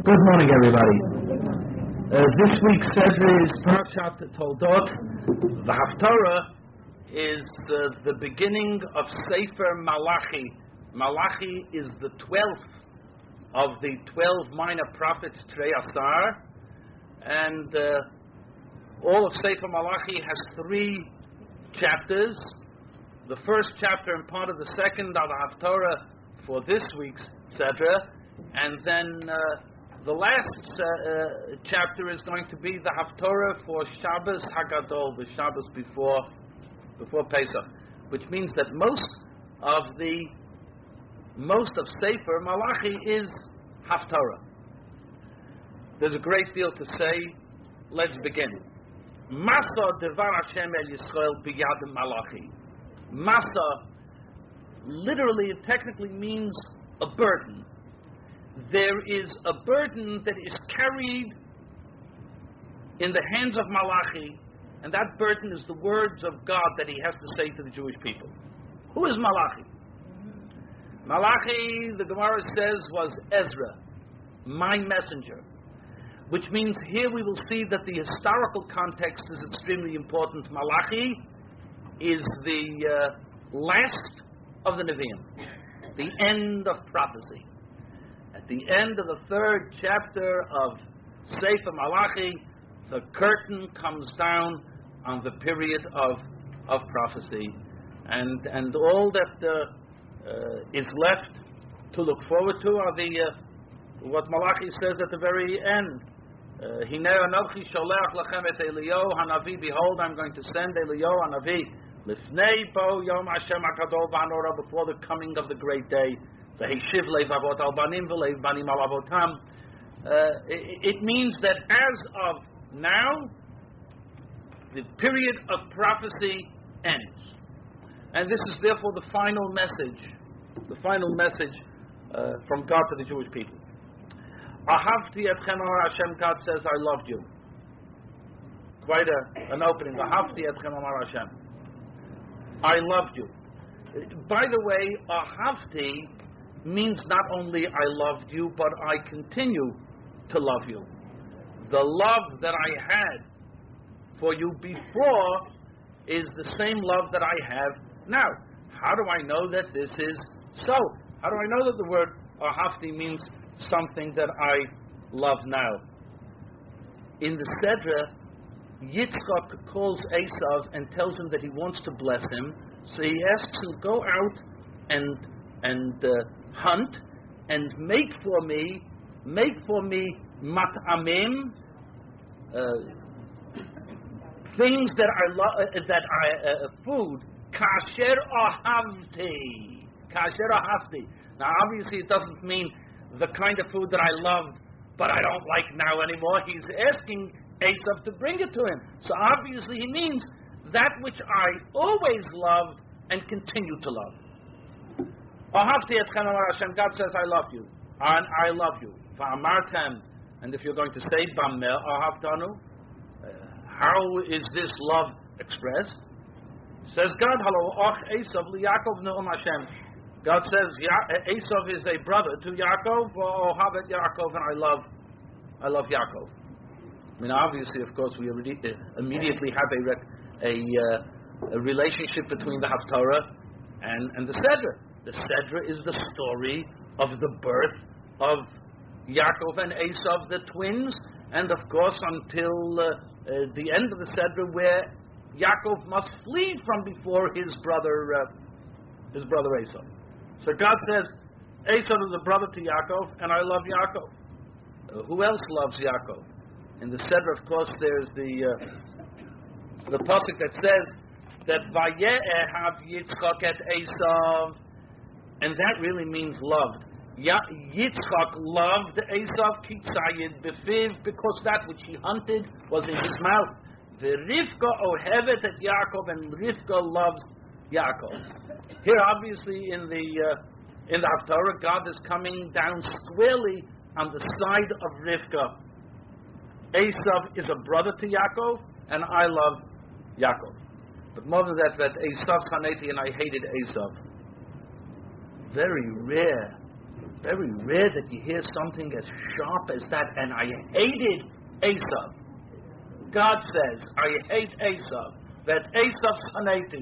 Good morning, everybody. This week's Seder is Parashat Toldot. The Haftarah is the beginning of Sefer Malachi. Malachi is the 12th of the 12 minor prophets, Trei Asar, and all of Sefer Malachi has 3 chapters. The first chapter and part of the second are the Haftarah for this week's Seder, and then the last chapter is going to be the Haftarah for Shabbos Hagadol, the Shabbos before Pesach, which means that most of Sefer Malachi is Haftarah. There's a great deal to say. Let's begin. Masa Devar Hashem El Yisrael Biyad Malachi. Masa literally and technically means a burden. There is a burden that is carried in the hands of Malachi, and that burden is the words of God that he has to say to the Jewish people. Who is Malachi? Malachi, the Gemara says, was Ezra, my messenger, which means here we will see that the historical context is extremely important. Malachi is the last of the Nevi'im, the end of prophecy. At the end of the 3rd chapter of Sefer Malachi, the curtain comes down on the period of prophecy, and all that is left to look forward to are what Malachi says at the very end. Hinei anochi sholech lachem et Eliyahu hanavi. Behold, I'm going to send Eliyahu hanavi lifnei bo yom Hashem hakadol b'hanora, before the coming of the great day. It means that as of now, the period of prophecy ends. And this is therefore the final message from God to the Jewish people. Ahavti etchem amar Hashem, God says, I loved you. Quite an opening. Ahavti etchem amar Hashem. I loved you. By the way, ahavti means not only I loved you, but I continue to love you. The love that I had for you before is the same love that I have now. How do I know that this is so? How do I know that the word ahavti means something that I love now? In the Sedra, Yitzchak calls Esav and tells him that he wants to bless him, so he asks him, go out and hunt and make for me mat'amim, things that I love, food, kasher ahavti. Now obviously it doesn't mean the kind of food that I loved but I don't like now anymore. He's asking Esav to bring it to him. So obviously he means that which I always loved and continue to love. Ahavti etchem amar Hashem, God says, I love you. And I love you. Va'amartem, and if you're going to say, Bameh ahavtanu, how is this love expressed? Says God, Halo och Esav liYaakov ne'um Hashem. God says, Esav is a brother to Yaakov, Ohavet Yaakov, and I love Yaakov. I mean, obviously, of course, we immediately have a relationship between the Haftarah and the Seder. The Sedra is the story of the birth of Yaakov and Esav, the twins, and of course until the end of the Sedra, where Yaakov must flee from before his brother Esav. So God says, Esav is a brother to Yaakov, and I love Yaakov. Who else loves Yaakov? In the Sedra, of course, there's the pasuk that says that Vaye'ehav Yitzchak et Esav. And that really means loved. Yitzchak loved Esav kitzayid befiv, because that which he hunted was in his mouth. Rivka ohevet et Yaakov, and Rivka loves Yaakov. Here, obviously, in the Haftarah, God is coming down squarely on the side of Rivka. Esav is a brother to Yaakov, and I love Yaakov. But more than that Esav saneti, and I hated Esav. Very rare Very rare that you hear something as sharp as that. And I hated Esav. God says, I hate Esav. That Esav sanati.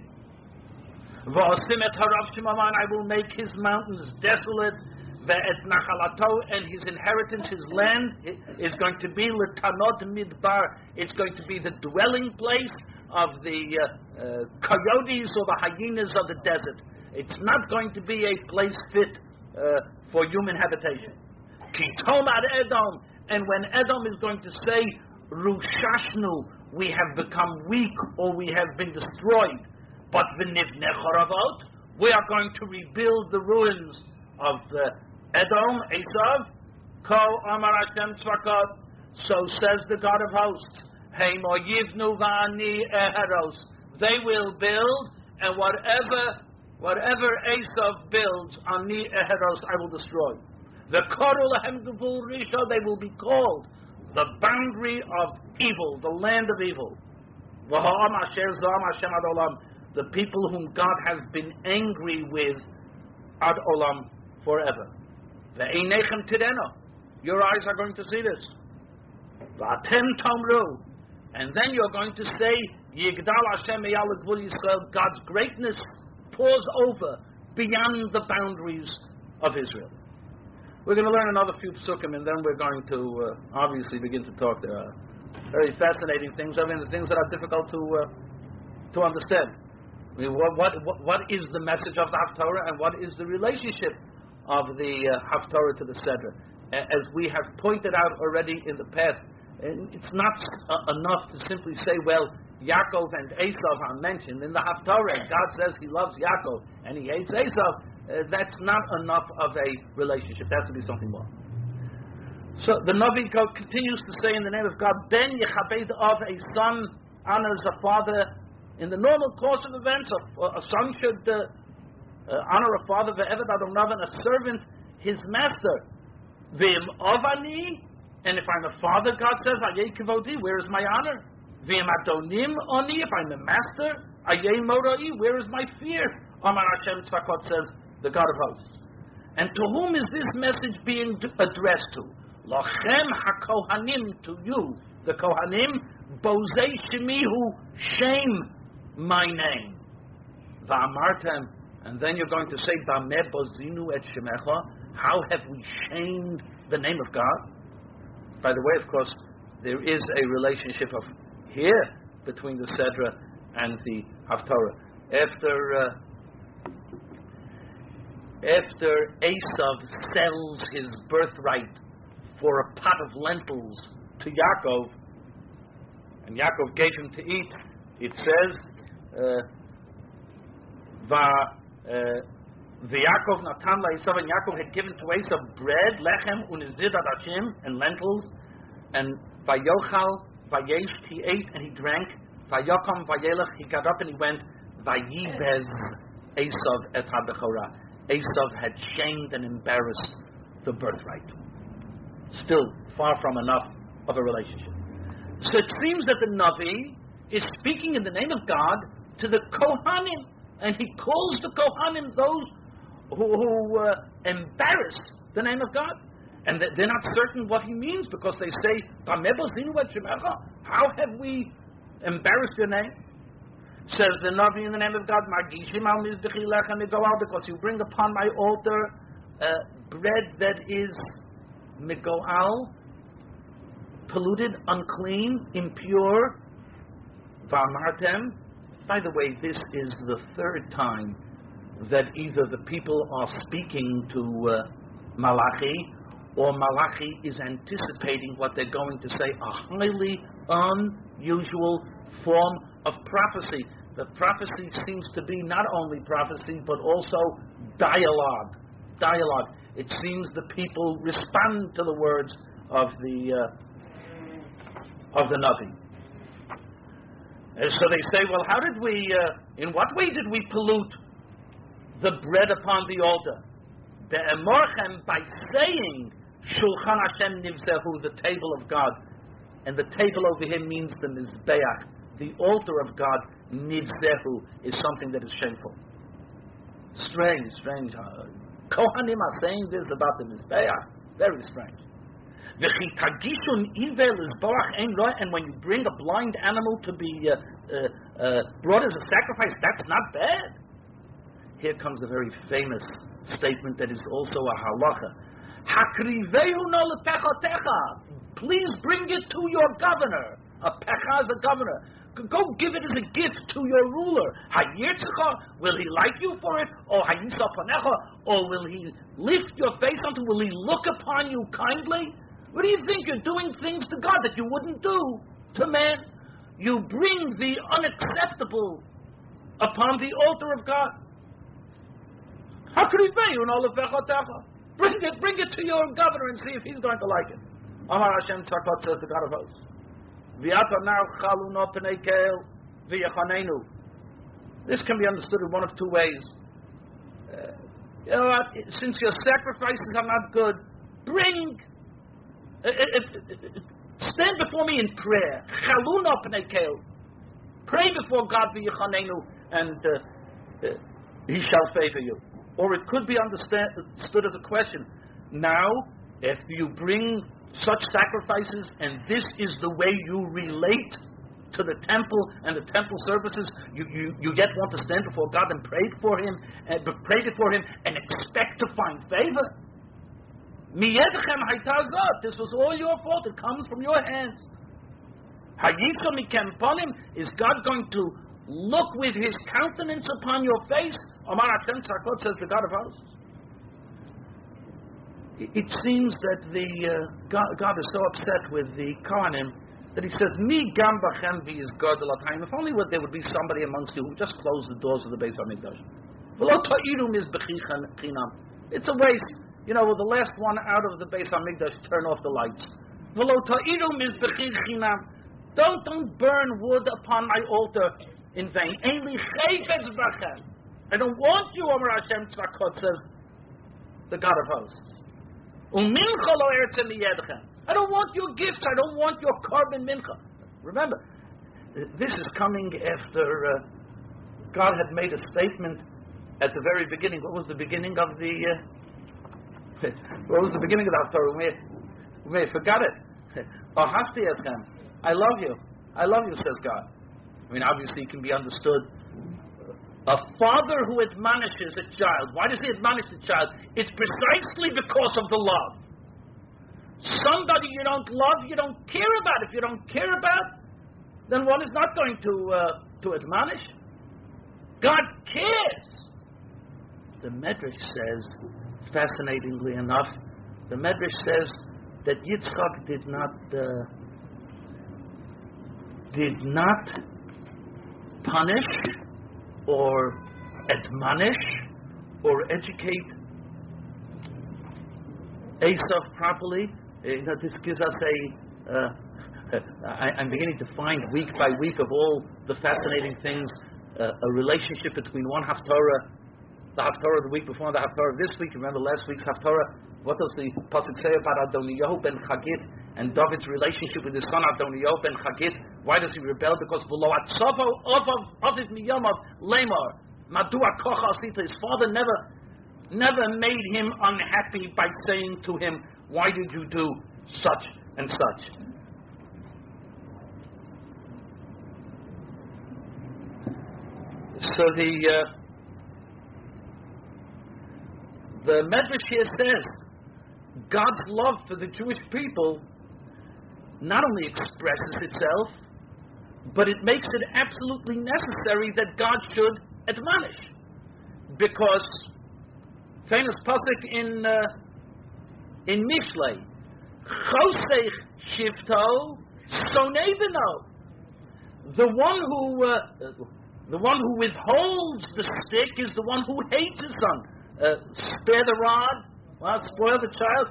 V'osim et harav shimaman, I will make his mountains desolate. Ve'et nachalato, and his inheritance, his land, is going to be l'tanot midbar. It's going to be the dwelling place of the coyotes or the hyenas of the desert. It's not going to be a place fit for human habitation. Ki tomar Edom, and when Edom is going to say, Rushashnu, we have become weak or we have been destroyed, but v'nivneh choravot, we are going to rebuild the ruins of Edom, Esav, Ko Amar Hashem Tzvakot, so says the God of hosts, Heimo Yivnu Va'ani Eheros, they will build, and whatever Esav builds, Ani Eheros, I will destroy. The Koru Lahem Gevul Risha, they will be called the boundary of evil, the land of evil. V'ha'am Asher Zam Hashem Ad Olam, the people whom God has been angry with Ad Olam forever. Ve'einechem Tideno, your eyes are going to see this. V'atem Tomru, and then you're going to say, Yigdal Hashem Eyal Gvul Yisrael, God's greatness pours over beyond the boundaries of Israel. We're going to learn another few psukim, and then we're going to obviously begin to talk. There are very fascinating things. I mean, the things that are difficult to understand. I mean, what is the message of the Haftorah, and what is the relationship of the Haftorah to the Sedra? As we have pointed out already in the past, and it's not enough to simply say, well, Yaakov and Esav are mentioned in the Haftarah. God says he loves Yaakov and he hates Esav. That's not enough of a relationship. There has to be something more. So the Navi continues to say in the name of God, Ben Yechabed of, a son honors a father. In the normal course of events, a son should honor a father, ve'eved adonav, and a servant his master. V'im avani, and if I'm a father, God says, Ayei kivodi, where is my honor? V'im adonim oni, if I'm a master, Ayei morai, where is my fear? Amar Hashem Tzvakot, says the God of hosts. And to whom is this message being addressed to? Lachem hakohanim, to you, the kohanim, bozei shemihu, shame my name. Va'amartem, and then you're going to say, Bameh bozinu et shemecha, how have we shamed the name of God? By the way, of course, there is a relationship of here between the Sedra and the Haftarah. After Esav sells his birthright for a pot of lentils to Yaakov, and Yaakov gave him to eat, it says, Yaakov Natan LaEsav, and Yaakov had given to Esav bread, lechem, unizid adashim, and lentils, and vayochal, vayesh, he ate and he drank, vayokam, vayelech, he got up and he went, vayibez Esav et habechorah. Esav had shamed and embarrassed the birthright. Still far from enough of a relationship. So it seems that the Navi is speaking in the name of God to the Kohanim, and he calls the Kohanim those who embarrass the name of God. And they're not certain what he means, because they say, how have we embarrassed your name? Says the Navi in the name of God, because you bring upon my altar bread that is migoal, polluted, unclean, impure. V'amartem. By the way, this is the third time that either the people are speaking to Malachi, or Malachi is anticipating what they're going to say, a highly unusual form of prophecy. The prophecy seems to be not only prophecy, but also dialogue. Dialogue. It seems the people respond to the words of the Navi. And so they say, well, how did we, in what way did we pollute the bread upon the altar? Be'emorchem, by saying, Shulchan Hashem Nivzehu, the table of God. And the table over here means the Mizbeach. The altar of God, Nivzehu, is something that is shameful. Strange. Kohanim are saying this about the Mizbeach. Very strange. And when you bring a blind animal to be brought as a sacrifice, that's not bad. Here comes a very famous statement that is also a halacha. Please bring it to your governor. A pecha is a governor. Go give it as a gift to your ruler. Will he like you for it? Or will he lift your face onto? Will he look upon you kindly? What do you think? You're doing things to God that you wouldn't do to man. You bring the unacceptable upon the altar of God. Bring it to your governor and see if he's going to like it. Amar Hashem Tzakot, says the God of hosts. This can be understood in one of two ways. You know what? Since your sacrifices are not good, stand before me in prayer. Pray before God and He shall favor you. Or it could be understood as a question. Now, if you bring such sacrifices, and this is the way you relate to the temple and the temple services, you yet want to stand before God and pray before Him and expect to find favor. This was all your fault. It comes from your hands. Is God going to look with His countenance upon your face? Amar Hashem Tzakot, says the God of hosts. It seems that God is so upset with the Kohanim that He says, "Mi gam bachem is God l'tayim." If only there would be somebody amongst you who just closed the doors of the Beis Hamikdash. V'lo ta'irum is b'chinam. It's a waste. You know, the last one out of the Beis Hamikdash, turn off the lights. V'lo ta'irum is b'chinam. Don't burn wood upon my altar in vain. Ein li chayfetz bachem. I don't want you, Amar Hashem Tzakot, says the God of hosts. I don't want your gifts. I don't want your korban mincha. Remember, this is coming after God had made a statement at the very beginning. What was the beginning of the? What was the beginning of the Torah? We may have forgot it. I love you. I love you, says God. I mean, obviously, it can be understood. A father who admonishes a child. Why does he admonish the child? It's precisely because of the love. Somebody you don't love, you don't care about. If you don't care about, then one is not going to admonish. God cares. The Medrash says, fascinatingly enough, the Medrash says that Yitzchak did not punish or admonish or educate Esav properly. This gives us I'm beginning to find week by week of all the fascinating things, a relationship between one Haftorah, the Haftorah the week before, the Haftorah this week. Remember last week's Haftorah? What does the Pasuk say about Adoniyahu ben Chagit and David's relationship with his son Adoniyahu ben Chagit? Why does he rebel? Because below Atzavo of his miyamav lemar madua kocha asita. His father never made him unhappy by saying to him, "Why did you do such and such?" So the Medrash here says God's love for the Jewish people not only expresses itself, but it makes it absolutely necessary that God should admonish. Because famous pasuk in Mishlei, Chosech Shivto Sonei Beno. The one who withholds the stick is the one who hates his son. Spare the rod, spoil the child.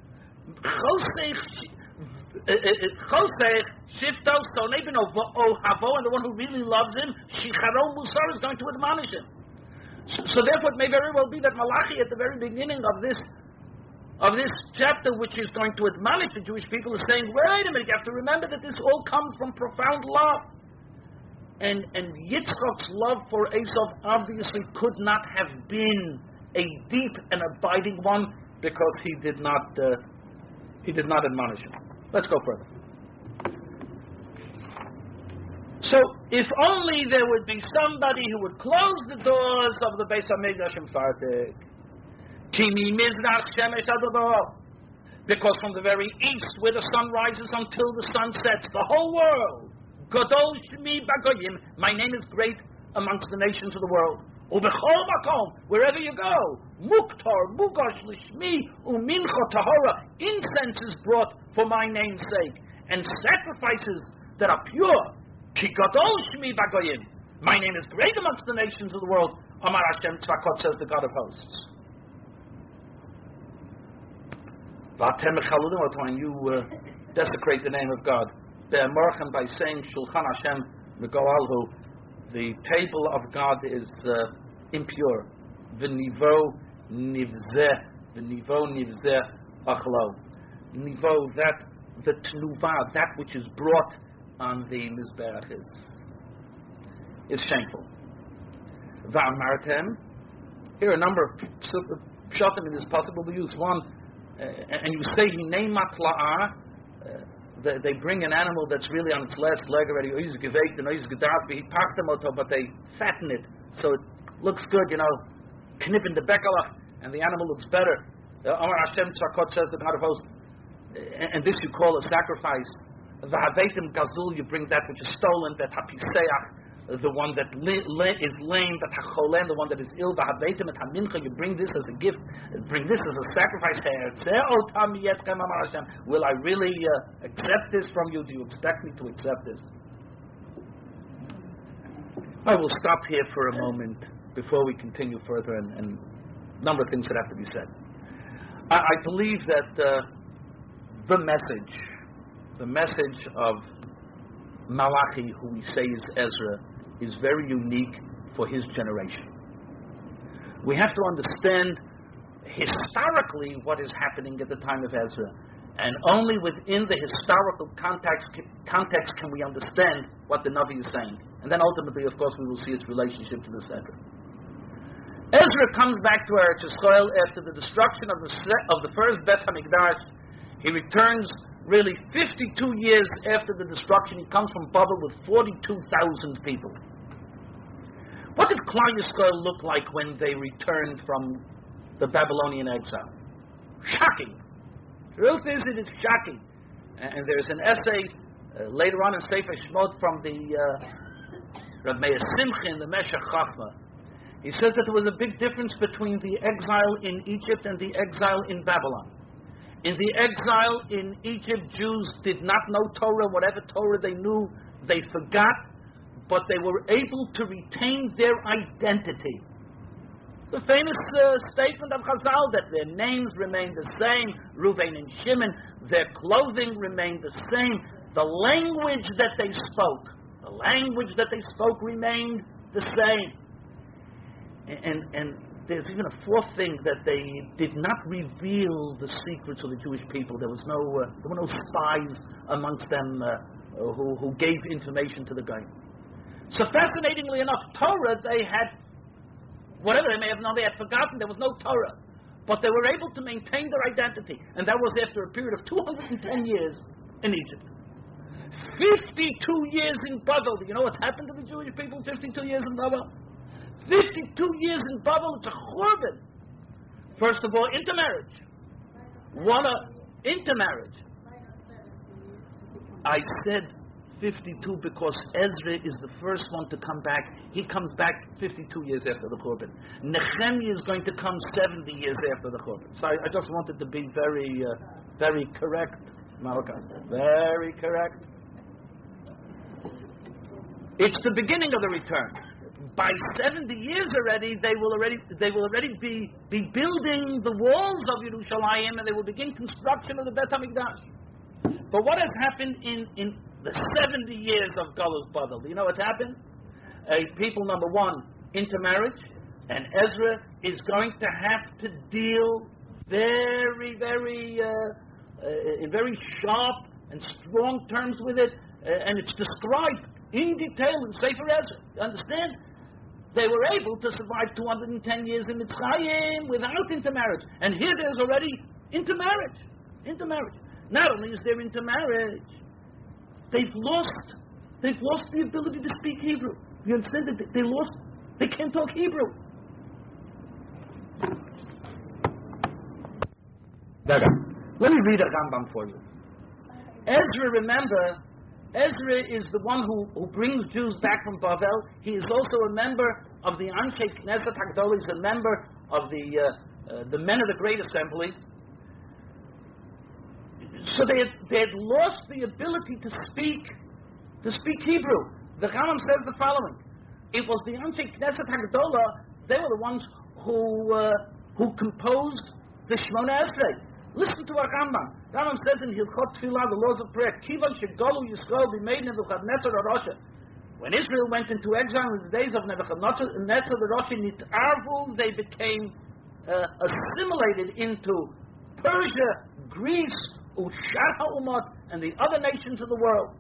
Chosech Shifto Sonei Beno Ohavo, and the one who really loves him, Shicharo Musar, is going to admonish him. So therefore, it may very well be that Malachi, at the very beginning of this chapter, which is going to admonish the Jewish people, is saying, wait a minute, you have to remember that this all comes from profound love. And Yitzchak's love for Esav obviously could not have been a deep and abiding one, because he did not admonish him. Let's go further. So, if only there would be somebody who would close the doors of the Beis HaMikdash and Fartik. Kimi Mizrach Shemesh Adonai. Because from the very east, where the sun rises until the sun sets, the whole world, Gadol Shmi Bagoyim, my name is great amongst the nations of the world. Ubechol Makom, wherever you go, Muktar, Mugosh Lishmi, Umincha Tahora, incense is brought for my name's sake, and sacrifices that are pure. Ki Gadol Shmi Bagoyim, my name is great amongst the nations of the world. Amar Hashem Tzvakot, says the God of hosts. When you desecrate the name of God, by saying Shulchan Hashem Megoalhu, the table of God is impure. V'nivo nivzeh achlo. Nivo, that the tnuva, that which is brought on the mizbeach is shameful. Va'amartem. Here are a number of pshatim in this possible. We use one. And you say hinei matla'ah, they bring an animal that's really on its last leg already, but they fatten it so it looks good, knipping the bekalach, and the animal looks better. Amar Hashem Tzvakot, says the God of hosts, and this you call a sacrifice. V'haveitim gazul, you bring that which is stolen, that hapiseach, the one that is lame, that hacholen, the one that is ill, v'haveitim et hamincha, you bring this as a gift, bring this as a sacrifice. Will I really accept this from you? Do you expect me to accept this? I will stop here for a moment before we continue further, and a number of things that have to be said. I believe that the message of Malachi, who we say is Ezra, is very unique for his generation. We have to understand historically what is happening at the time of Ezra, and only within the historical context can we understand what the Navi is saying. And then ultimately, of course, we will see its relationship to the Seder. Ezra comes back to Eretz Yisrael after the destruction of the first Bet HaMikdash. He returns really 52 years after the destruction. He comes from Babel with 42,000 people. What did Klal Yisrael look like when they returned from the Babylonian exile? Shocking. The truth is, it is shocking. And there's an essay later on in Sefer Shemot from the Rav Meir Simcha in the Meshech Chachma. He says that there was a big difference between the exile in Egypt and the exile in Babylon. In the exile in Egypt, Jews did not know Torah. Whatever Torah they knew, they forgot, but they were able to retain their identity. The famous statement of Chazal that their names remained the same, Reuven and Shimon, their clothing remained the same, the language that they spoke remained the same. And there's even a fourth thing, that they did not reveal the secrets of the Jewish people. There were no spies amongst them who gave information to the guy. So fascinatingly enough, Torah, they had, whatever they may have known, they had forgotten. There was no Torah. But they were able to maintain their identity. And that was after a period of 210 years in Egypt. 52 years in Babel. Do you know what's happened to the Jewish people 52 years in Babel? 52 years in Babel, it's a churban. First of all, intermarriage. Intermarriage. I said 52 because Ezra is the first one to come back. He comes back 52 years after the churban. Nehemiah is going to come 70 years after the churban. So I just wanted to be very, very correct, Malachi. Very correct. It's the beginning of the return. By 70 years already, they will already be building the walls of Yerushalayim, and they will begin construction of the Bet HaMikdash. But what has happened in the 70 years of Galus Babel? Do you know what's happened? People, number one, intermarriage, and Ezra is going to have to deal very, very, in very sharp and strong terms with it, and it's described in detail in Sefer Ezra. You understand? they were able to survive 210 years in Mitzrayim without intermarriage. And here there's already intermarriage. Intermarriage. Not only is there intermarriage, they've lost the ability to speak Hebrew. You understand that they can't talk Hebrew. Let me read a Rambam for you. Ezra, remember, Ezra is the one who brings Jews back from Bavel. He is also a member of the Anshe Knesset HaGdol. He's a member of the men of the Great Assembly. So they had lost the ability to speak Hebrew. The Rambam says the following: it was the Anshe Knesset HaGdolah. They were the ones who composed the Shemona Esrei. Listen to our Rambam. Rambam says in Hilchot Tefillah, the laws of prayer, Kivan Shegolu Yisrael b'mei Nebuchadnezzar HaRosha. When Israel went into exile in the days of Nebuchadnezzar the Rosh Nit'arvu, they became assimilated into Persia, Greece, Ushar HaUmot, and the other nations of the world.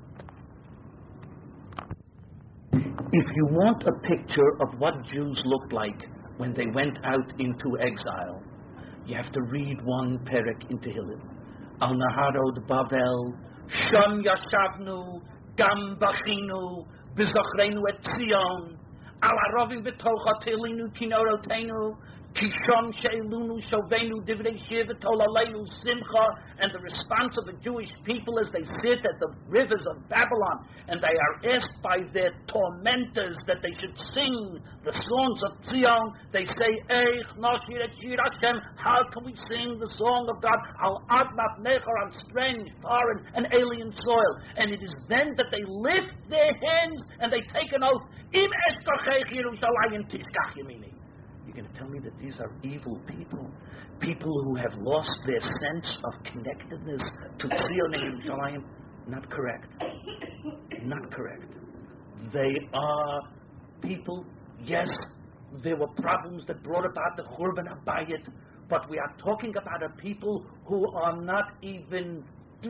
If you want a picture of what Jews looked like when they went out into exile, you have to read one perek in Tehillim. Al Naharod Bavel, Sham Yashavnu, Gam Bachinu, Bizochrenu et Zion, Al Arovim B'tocha Teilinu Kinorotenu, Kisham Sheilunu Shovenu Divrei Shir V'Tolalenu Simcha, and the response of the Jewish people as they sit at the rivers of Babylon, and they are asked by their tormentors that they should sing the songs of Zion. They say, Eich Noshir et Shir Hashem, how can we sing the song of God? Al Admat Nechor, on strange, foreign, and alien soil. And it is then that they lift their hands and they take an oath, Im Eshkachech Yerushalayim Tishkach Yemini. You're going to tell me that these are evil people who have lost their sense of connectedness to Zion and Yerushalayim? Not correct. Not correct. They are people, yes, there were problems that brought about the Churban HaBayit, but we are talking about a people who are not even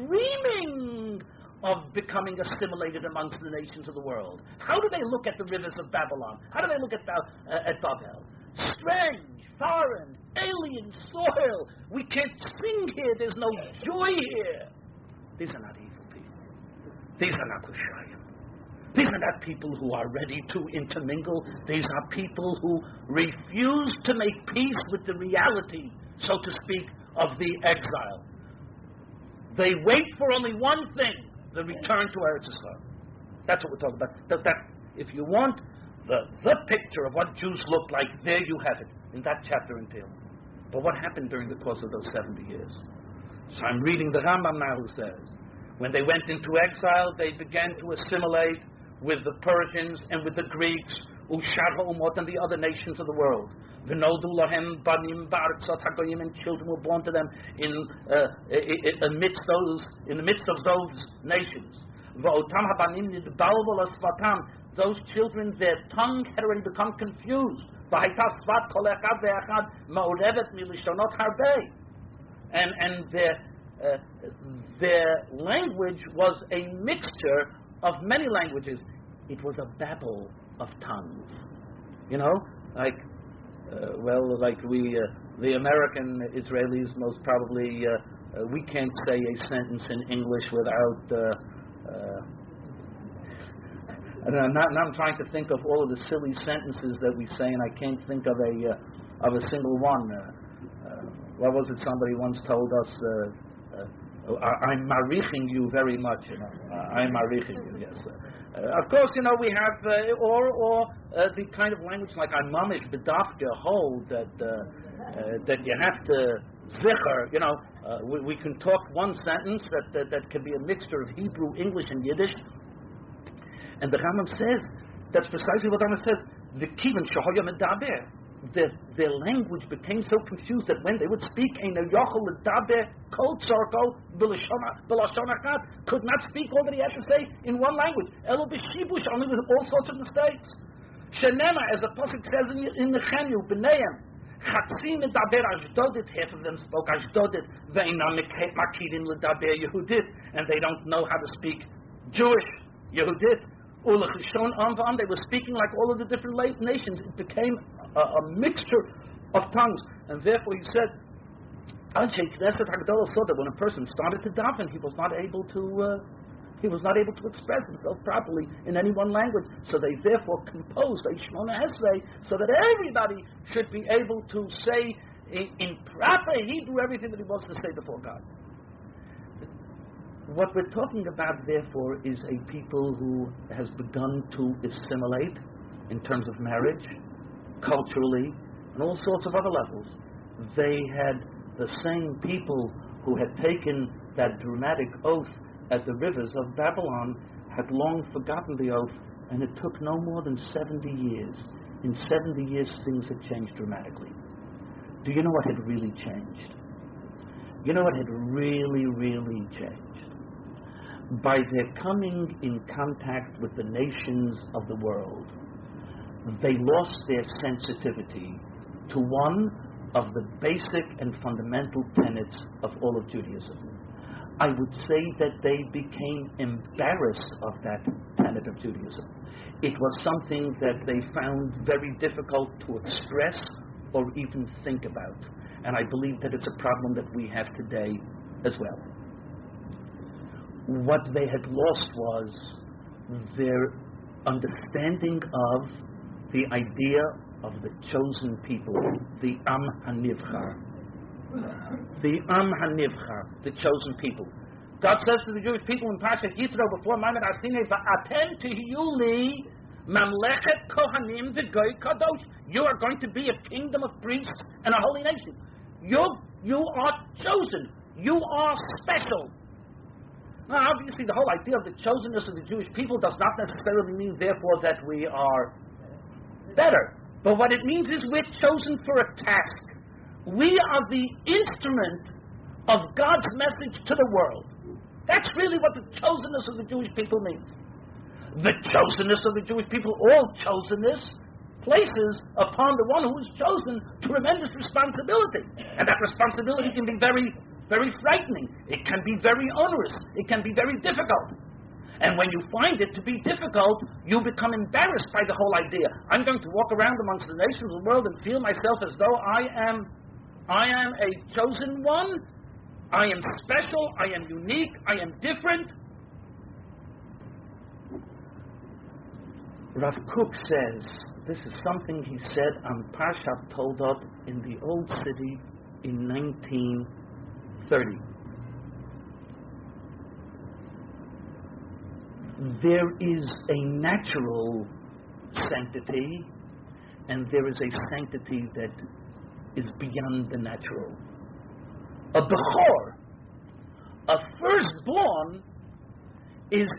dreaming of becoming assimilated amongst the nations of the world. How do they look at the rivers of Babylon? How do they look at Babel? Strange, foreign, alien soil. We can't sing here. There's no joy here. These are not evil people. These are not Hushayim. These are not people who are ready to intermingle. These are people who refuse to make peace with the reality, so to speak, of the exile. They wait for only one thing, the return to Eretz Yisrael. That's what we're talking about. That if you want the picture of what Jews looked like, there you have it, in that chapter in Tehillim. But what happened during the course of those 70 years? So I'm reading the Rambam now, who says, when they went into exile, they began to assimilate with the Persians and with the Greeks, Ushar HaUmot, and the other nations of the world. V'nodu lahem banim ba'artzot hagoyim, and children were born to them in the midst of those nations. V'otam habanim nidbalvol asvatam, those children, their tongue had already become confused. And their language was a mixture of many languages. It was a babel of tongues. You know, like we, the American Israelis, most probably, we can't say a sentence in English without. Now I'm trying to think of all of the silly sentences that we say, and I can't think of a single one. What was it? Somebody once told us, "I'm mariching you very much." You know, I'm mariching you. Yes. Of course, you know, we have or the kind of language like I'm mamish bedafka hold that you have to zicher. You know, we can talk one sentence that can be a mixture of Hebrew, English, and Yiddish. And the Rambam says, that's precisely what the Rambam says, the kivan shahoya medaber. Their language became so confused that when they would speak, Eino yochel ledaber kol tzorko b'lashon achad, could not speak all that he had to say in one language. Elo b'shibush, only with all sorts of mistakes. Shenema, as the pasuk says in the Chenu, b'neiam, chatzim medaber ashdodit, half of them spoke ashdodit, ve'inam makirin ledaber Yehudit, and they don't know how to speak Jewish Yehudit. They were speaking like all of the different nations. It became a mixture of tongues. And therefore he said, Anshe Knesset Hagdolah saw that when a person started to daven, he was not able to express himself properly in any one language. So they therefore composed a Shemona Esrei so that everybody should be able to say in proper Hebrew everything that he wants to say before God. What we're talking about, therefore, is a people who has begun to assimilate in terms of marriage, culturally, and all sorts of other levels. They had the same people who had taken that dramatic oath at the rivers of Babylon had long forgotten the oath, and it took no more than 70 years. In 70 years, things had changed dramatically. Do you know what had really changed? You know what had really, really changed? By their coming in contact with the nations of the world, they lost their sensitivity to one of the basic and fundamental tenets of all of Judaism. I would say that they became embarrassed of that tenet of Judaism. It was something that they found very difficult to express or even think about. And I believe that it's a problem that we have today as well. What they had lost was their understanding of the idea of the chosen people, the Am HaNivchar. The Am HaNivchar, the chosen people. God says to the Jewish people in Parashat Yitro before Ma'amad Asinei, V'atem tihiyu li mamlechet kohanim v'goy kadosh. You are going to be a kingdom of priests and a holy nation. You are chosen. You are special. Now, obviously, the whole idea of the chosenness of the Jewish people does not necessarily mean, therefore, that we are better. But what it means is we're chosen for a task. We are the instrument of God's message to the world. That's really what the chosenness of the Jewish people means. The chosenness of the Jewish people, all chosenness, places upon the one who is chosen tremendous responsibility. And that responsibility can be very, very frightening. It can be very onerous. It can be very difficult. And when you find it to be difficult, you become embarrassed by the whole idea. I'm going to walk around amongst the nations of the world and feel myself as though I am a chosen one. I am special. I am unique. I am different. Rav Kook says, this is something he said on Parshat Toldot in the Old City in 1930. There is a natural sanctity, and there is a sanctity that is beyond the natural. A Bechor, a firstborn, is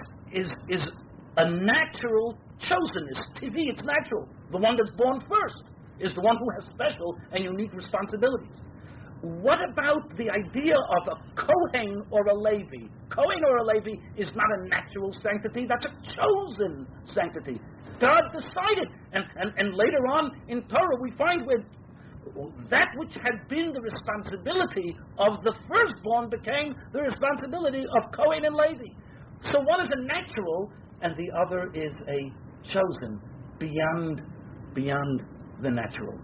a natural chosenness. TV, it's natural. The one that's born first is the one who has special and unique responsibilities. What about the idea of a Kohen or a Levi? Kohen or a Levi is not a natural sanctity, that's a chosen sanctity. God decided, and later on in Torah we find where that which had been the responsibility of the firstborn became the responsibility of Kohen and Levi. So one is a natural, and the other is a chosen, beyond the natural.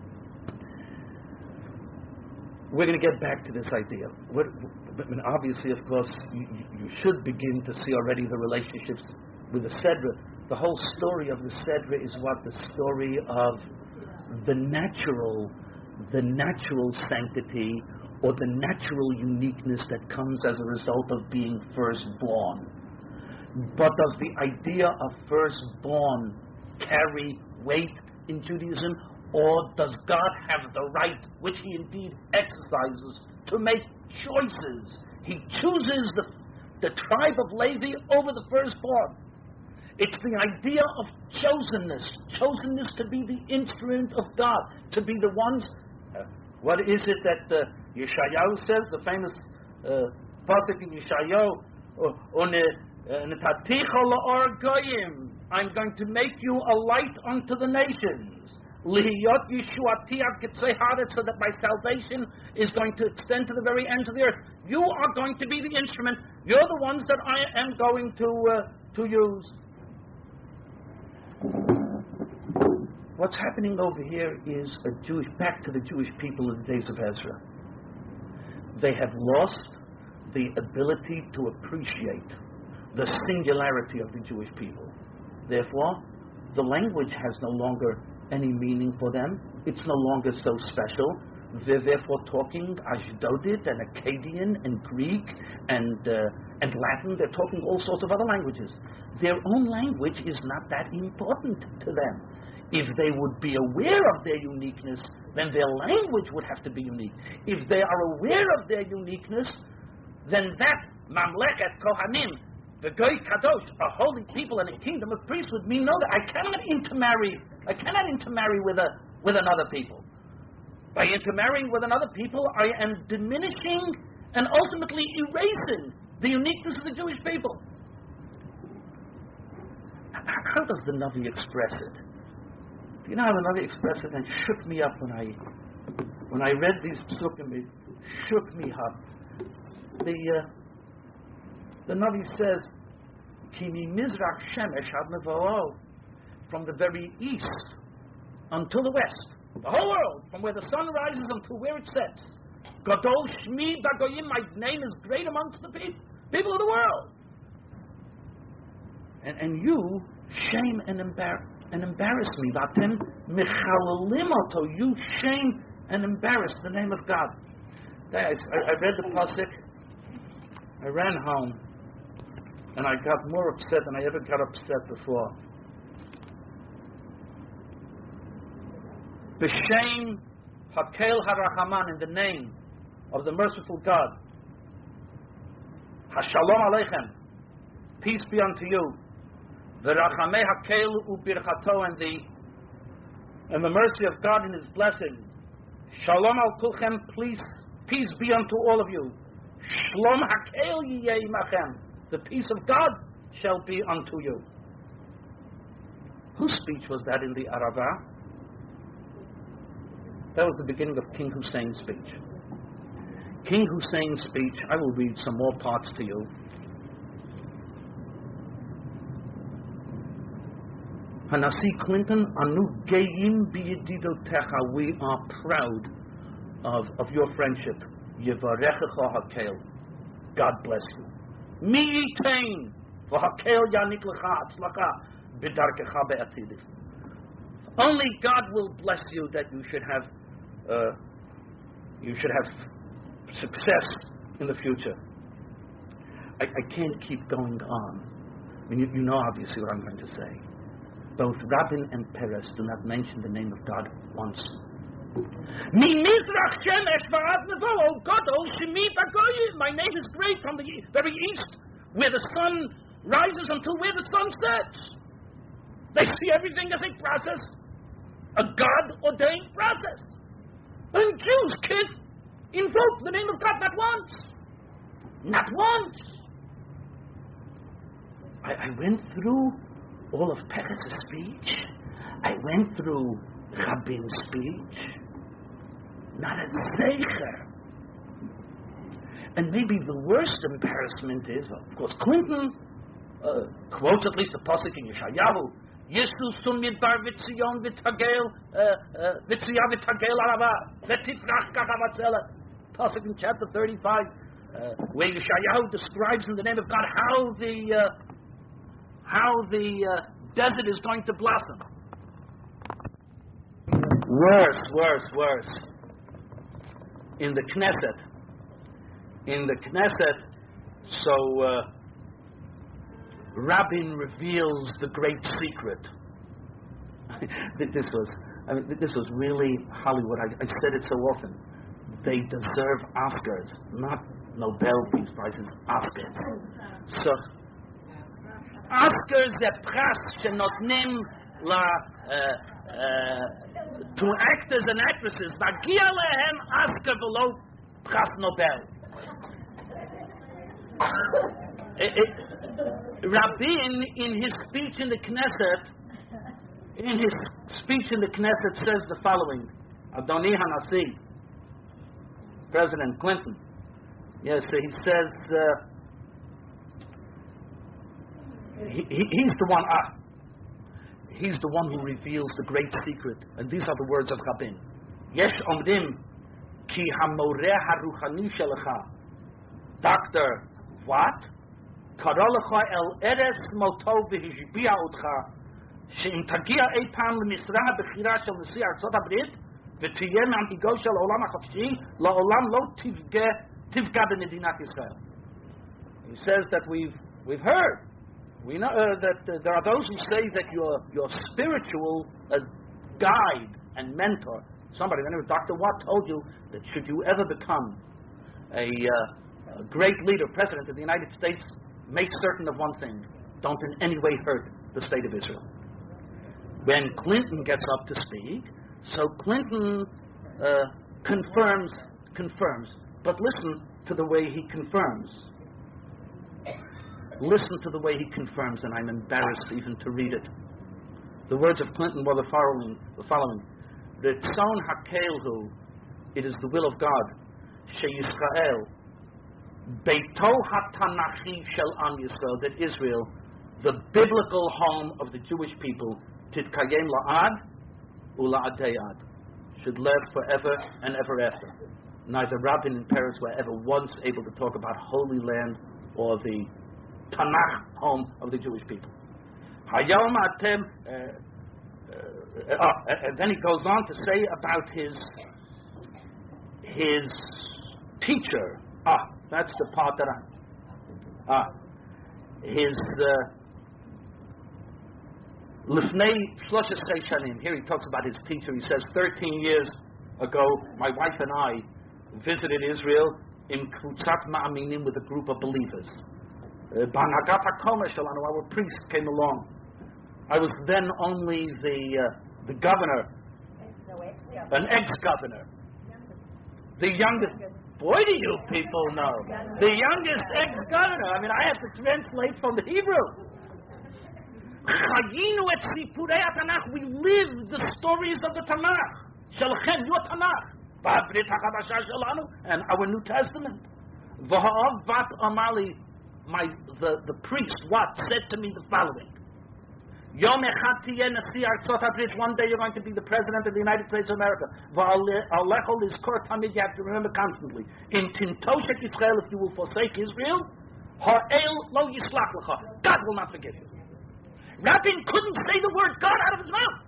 We're going to get back to this idea. Obviously, of course, you should begin to see already the relationships with the Sedra. The whole story of the Sedra is what? The story of the natural sanctity or the natural uniqueness that comes as a result of being firstborn. But does the idea of firstborn carry weight in Judaism? Or does God have the right, which He indeed exercises, to make choices? He chooses the tribe of Levi over the firstborn. It's the idea of chosenness to be the instrument of God, to be the ones. What is it that Yeshayahu says, the famous pasuk in Yeshayahu, I'm going to make you a light unto the nations. Lihiyot Yeshuati ad Kitzei Haaretz, so that my salvation is going to extend to the very ends of the earth. You are going to be the instrument. You're the ones that I am going to use. What's happening over here is back to the Jewish people in the days of Ezra. They have lost the ability to appreciate the singularity of the Jewish people. Therefore, the language has no longer any meaning for them. It's no longer so special. They're therefore talking Ashdodit and Akkadian and Greek and Latin. They're talking all sorts of other languages. Their own language is not that important to them. If they would be aware of their uniqueness, then their language would have to be unique. If they are aware of their uniqueness, then that Mamleket Kohanim, the Goy Kadosh, a holy people and a kingdom of priests, would mean no, that I cannot intermarry with another people. By intermarrying with another people, I am diminishing and ultimately erasing the uniqueness of the Jewish people. How does the Navi express it? Do you know how the Navi expressed it? And shook me up when I read these psukim. It shook me up. The Navi says, "Kimi mizrach shemesh ad nevo'o," from the very east until the west, the whole world, from where the sun rises until where it sets. Gadol shmi bagoyim, my name is great amongst the people of the world. And you shame and embarrass me. Vatem michalalim oto, you shame and embarrass the name of God. I read the pasuk. I ran home, and I got more upset than I ever got upset before. B'shem Hakel Harachaman, in the name of the merciful God. Hashalom Aleichem, peace be unto you. V'rachamei Hakel u'birchato, and the mercy of God in His blessing. Shalom al kulchem, peace be unto all of you. Shlom Hakel yiyei machem, the peace of God shall be unto you. Whose speech was that in the Arava? That was the beginning of King Hussein's speech. King Hussein's speech, I will read some more parts to you. Hanasi Clinton, anu geim biyedidotecha, we are proud of your friendship. Yevarechecha Hakel, God bless you. Mi yitain, v'Hakel yanik lecha atzlacha b'darkecha be'atidif. Only God will bless you that you should have success in the future. I can't keep going on. I mean, you know obviously what I'm going to say. Both Rabin and Peres do not mention the name of God once. My name is great from the very east, where the sun rises until where the sun sets. They see everything as a process, a God-ordained process. And Jews can't invoke the name of God not once. Not once. I went through all of Peres' speech. I went through Rabin's speech. Not a zeicher. And maybe the worst embarrassment is, of course, Clinton quotes at least the pasuk in Yeshayahu, Yesu sum midbar v'tzion v'tagel v'tziyah v'tagel arava v'tifrach kachavatzela. Pasuk in chapter 35, where Yeshayahu describes in the name of God how the desert is going to blossom. Worse. In the Knesset, so Rabin reveals the great secret. This was really Hollywood. I said it so often. They deserve Oscars, not Nobel Peace Prizes. Oscars. So Oscars ze pras shenotnim la to actors and actresses. Magia lehem Oscar below pras Nobel. Rabin, in his speech in the Knesset, says the following: Adoni Hanasi, President Clinton. Yes, he says he's the one. He's the one who reveals the great secret. And these are the words of Rabin. Yesh omdim ki hamoreh haruchani shelecha. Doctor, what? Karolacha el eres moto v'hishbi'a otcha she'im tagia ei pam l'misra b'chira shel nasi Artzot Habrit v'tiyeh manhigo shel olam hachofshi la'olam lo tivga b'medinat Yisrael. He says that we've heard. We know that there are those who say that your spiritual guide and mentor, somebody, Dr. Watt told you that should you ever become a great leader, president of the United States, make certain of one thing: don't in any way hurt the state of Israel. When Clinton gets up to speak, so Clinton confirms, but listen to the way he confirms. Listen to the way he confirms, and I'm embarrassed even to read it. The words of Clinton were the following. Ritzon hakelhu, it is the will of God, sheYisrael, beito hatanachi shel am Yisrael, that Israel, the biblical home of the Jewish people, titkayem la'ad ula'adei ad, should last forever and ever after. Neither Rabin and Peretz were ever once able to talk about Holy Land or the Tanakh, home of the Jewish people. Hayom atem. And then he goes on to say about his teacher. That's the part that his Lifnei Shloshesrei Shanim. Here he talks about his teacher. He says, 13 years ago, my wife and I visited Israel in Kvutzat Ma'aminim with a group of believers. B'hanagat HaKomer Shalanu, our priest came along. I was then only the governor, an ex-governor. The youngest, boy do you people know, the youngest ex-governor. I mean, I have to translate from the Hebrew. We live the stories of the Tanakh. Shalchem, your Tanakh. And our New Testament. V'ha'av amali, the priest, said to me the following. Yom echad tiyeh nasi Artzot Habrit. One day you're going to be the president of the United States of America. V'alecho lizkor tamid, you have to remember constantly. In tintoshek Yisrael, if you will forsake Israel, ha'el lo yislach lecha. God will not forgive you. Rabin couldn't say the word God out of his mouth.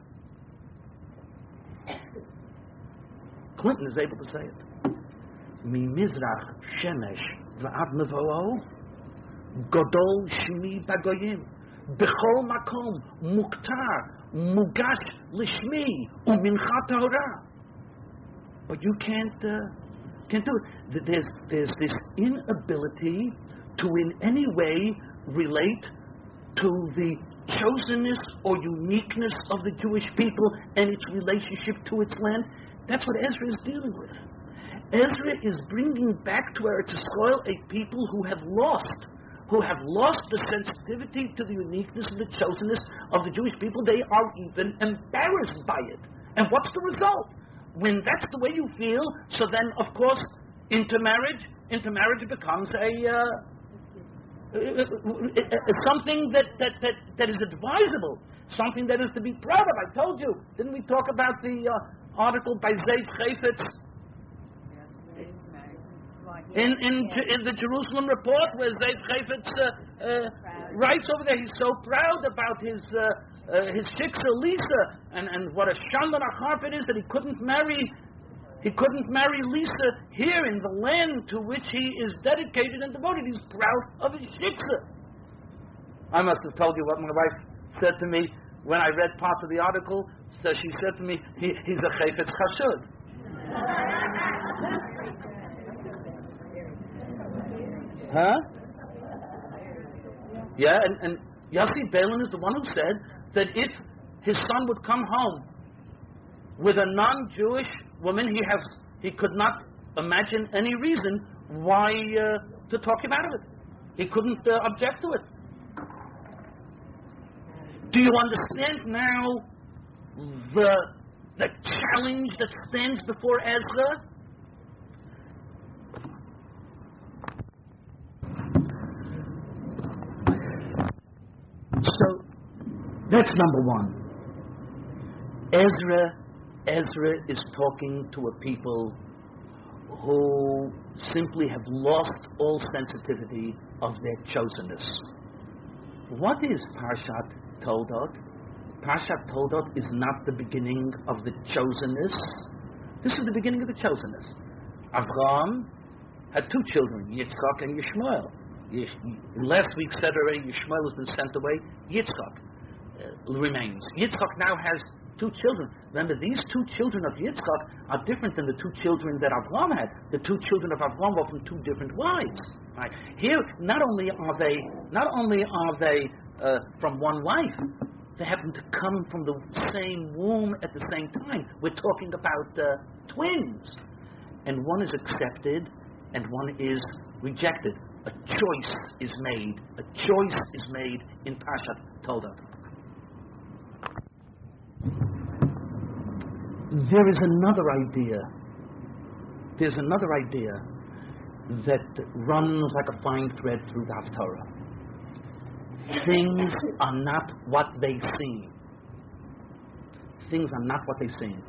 Clinton is able to say it. Mi mizrach shemesh v'ad mevo'o godol shmi bagoyim b'chol makom muktar mugash lishmi umincha Torah. But you can't do it. There's this inability to in any way relate to the chosenness or uniqueness of the Jewish people and its relationship to its land. That's what Ezra is dealing with. Ezra is bringing back to Eretz Yisrael a people who have lost the sensitivity to the uniqueness and the chosenness of the Jewish people. They are even embarrassed by it. And what's the result? When that's the way you feel, so then, of course, intermarriage becomes something that is advisable, something that is to be proud of. I told you, didn't we talk about the article by Zev Chayfetz in the Jerusalem Report, where Zev Chayfetz writes over there, he's so proud about his shiksa Lisa, and what a shamban acharp it is that he couldn't marry Lisa here in the land to which he is dedicated and devoted. He's proud of his shiksa. I must have told you what my wife said to me when I read part of the article. So she said to me, he's a Chayfetz Chashud. Huh? Yeah, and Yossi Balin is the one who said that if his son would come home with a non-Jewish woman, he could not imagine any reason why to talk him out of it. He couldn't object to it. Do you understand now the challenge that stands before Ezra? So that's number one. Ezra is talking to a people who simply have lost all sensitivity of their chosenness. What is Parshat Toldot? Parshat Toldot is not the beginning of the chosenness. This is the beginning of the chosenness. Avraham had two children, Yitzchak and Yishmael. Last week said already, Yishmael has been sent away. Yitzchak remains. Yitzchak now has two children. Remember, these two children of Yitzchak are different than the two children that Avraham had. The two children of Avraham were from two different wives. Right? Here, not only are they from one wife, they happen to come from the same womb at the same time. We're talking about twins, and one is accepted, and one is rejected. A choice is made. A choice is made in Parshat Toldot. There is another idea. There's another idea that runs like a fine thread through the Haftarah. Things are not what they seem. Things are not what they seem.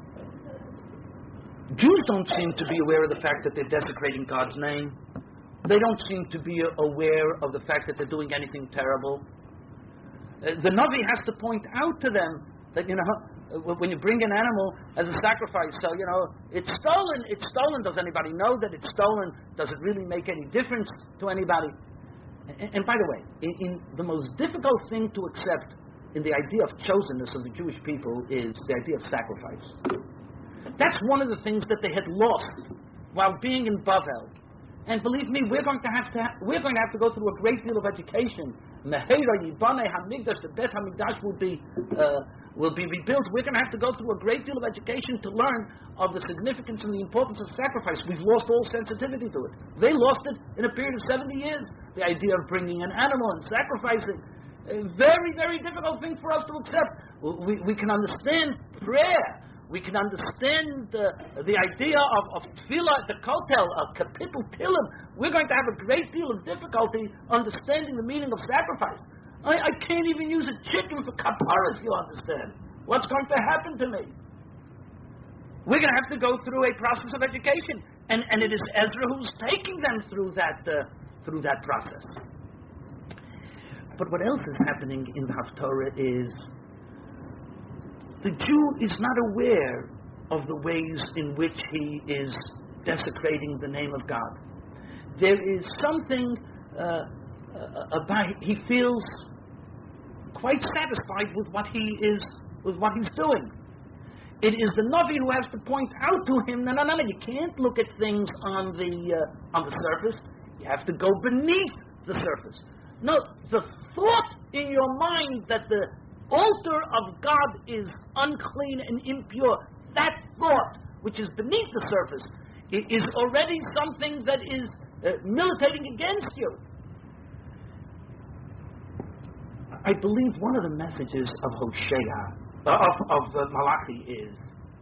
Jews don't seem to be aware of the fact that they're desecrating God's name. They don't seem to be aware of the fact that they're doing anything terrible. The Navi has to point out to them that, when you bring an animal as a sacrifice, so, it's stolen. It's stolen. Does anybody know that it's stolen? Does it really make any difference to anybody? And by the way, in the most difficult thing to accept in the idea of chosenness of the Jewish people is the idea of sacrifice. That's one of the things that they had lost while being in Bavel. And believe me, we're going to have to go through a great deal of education. Meheira Yibane Hamikdash, the Bet Hamikdash will be rebuilt. We're going to have to go through a great deal of education to learn of the significance and the importance of sacrifice. We've lost all sensitivity to it. They lost it in a period of 70 years. The idea of bringing an animal and sacrificing, a very, very difficult thing for us to accept. We can understand prayer. We can understand the idea of tefillah, the kotel, kapitel tilim. We're going to have a great deal of difficulty understanding the meaning of sacrifice. I can't even use a chicken for kapara, if you understand. What's going to happen to me? We're going to have to go through a process of education. And it is Ezra who's taking them through that process. But what else is happening in the Haftarah is the Jew is not aware of the ways in which he is desecrating the name of God. There is something about he feels quite satisfied with what he's doing. It is the Navi who has to point out to him, no, you can't look at things on the surface. You have to go beneath the surface. No, the thought in your mind that the altar of God is unclean and impure, that thought, which is beneath the surface, is already something that is militating against you. I believe one of the messages of Hosea, of Malachi is,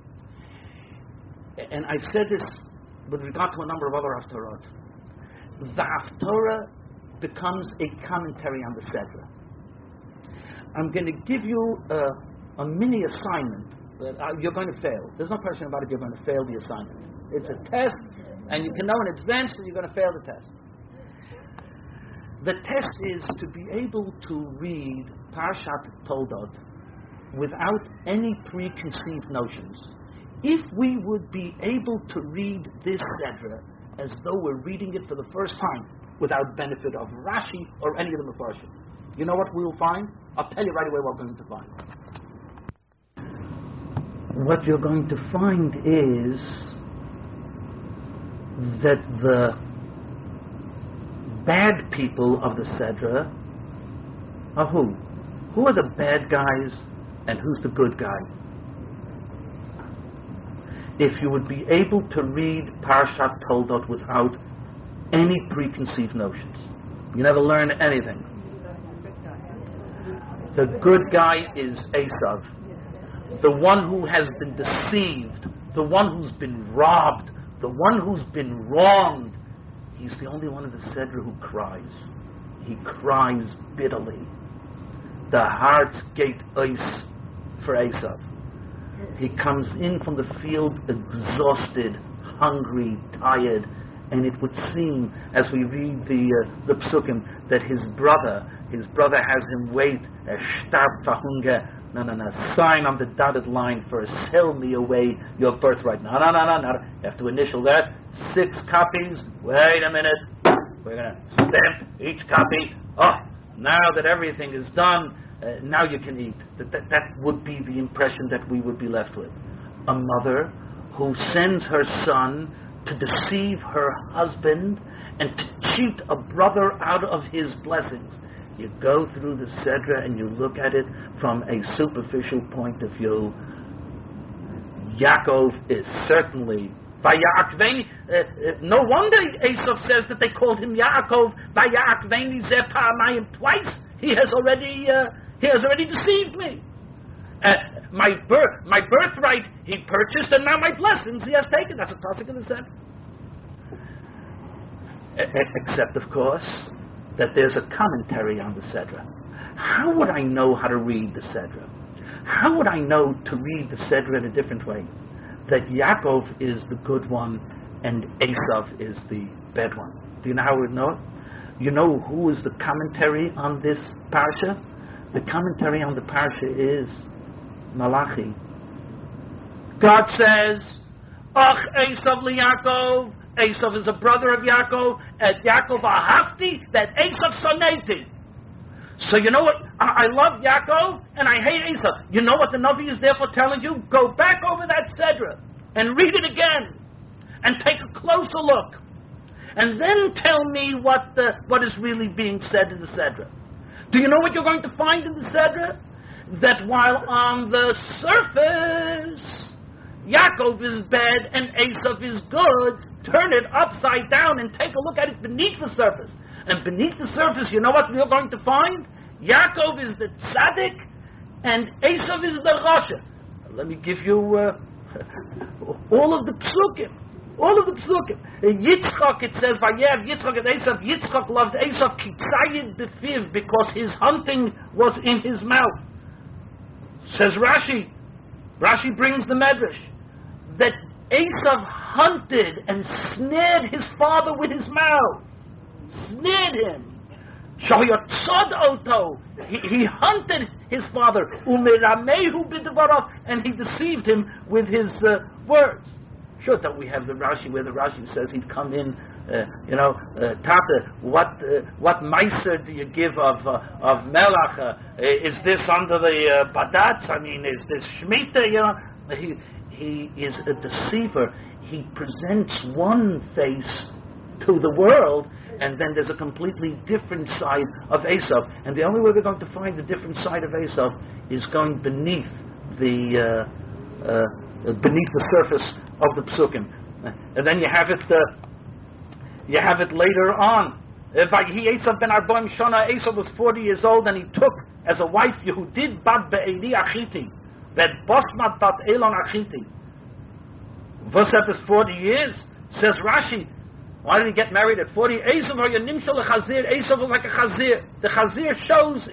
and I said this with regard to a number of other Haftarot, the Haftarah becomes a commentary on the Sedra. I'm going to give you a mini assignment that you're going to fail. There's no question about it, you're going to fail the assignment. It's a test, and you can know in advance that you're going to fail the test. The test is to be able to read Parshat Toldot without any preconceived notions. If we would be able to read this Sedra as though we're reading it for the first time, without benefit of Rashi or any of the Mefarshim, you know what we will find? I'll tell you right away what we're going to find. What you're going to find is that the bad people of the Sedra are who? Who are the bad guys and who's the good guy? If you would be able to read Parshat Toldot without any preconceived notions, you never learn anything. The good guy is Esav, the one who has been deceived, the one who's been robbed, the one who's been wronged. He's the only one in the Sedra who cries. He cries bitterly. The heart's gate ice for Esav. He comes in from the field exhausted, hungry, tired, and it would seem, as we read the psukim, that his brother has him wait, starb for hunger. No, sign on the dotted line first. Sell me away your birthright. No. You have to initial that. 6 copies. Wait a minute. We're going to stamp each copy. Oh, now that everything is done, now you can eat. That would be the impression that we would be left with. A mother who sends her son to deceive her husband and to cheat a brother out of his blessings. You go through the Sedra and you look at it from a superficial point of view. Yaakov is certainly Vayakveni. No wonder Esav says that they called him Yaakov. Vayakveni zeh pa'amayim, twice. He has already deceived me. My birthright he purchased, and now my blessings he has taken. That's a pasuk in the Sedra. Except, of course, that there's a commentary on the Sedra. How would I know how to read the Sedra? How would I know to read the Sedra in a different way? That Yaakov is the good one and Esav is the bad one. Do you know how I would know it? You know who is the commentary on this parsha? The commentary on the parsha is Malachi. God says, Ach Esav liYaakov. Esav is a brother of Yaakov. At Yaakov ahafti, that Esav soneti. So you know what? I love Yaakov and I hate Esav. You know what the Navi is therefore telling you? Go back over that Sedra and read it again and take a closer look. And then tell me what is really being said in the Sedra. Do you know what you're going to find in the Sedra? That while on the surface Yaakov is bad and Esav is good, turn it upside down and take a look at it beneath the surface. And beneath the surface, you know what we're going to find? Yaakov is the tzaddik and Esav is the rasha. Let me give you all of the psukim. All of the psukim. In Yitzchak it says, Vayev Yitzchak and Esav. Yitzchak loved Esav kitzayid befiv, because his hunting was in his mouth. Says Rashi. Rashi brings the medrash that Esav hunted and snared his father with his mouth. Snared him. Shoyotzod oto. He hunted his father. Umeramehu b'dvarav, and he deceived him with his words. Sure, that we have the Rashi where the Rashi says he'd come in, Tata, what meiser do you give of Melach? Is this under the Badatz? I mean, is this Shemitah? He is a deceiver. He presents one face to the world, and then there's a completely different side of Esav. And the only way we're going to find the different side of Esav is going beneath the surface of the psukim. And then you have it later on. Esav ben Arbaim Shana. Esav was 40 years old, and he took as a wife Yehudit bat be'eli achiti, that Basmat bat Elon achiti. Vosep is 40 years. Says Rashi, why did he get married at 40? Esav was like a chazir. The chazir shows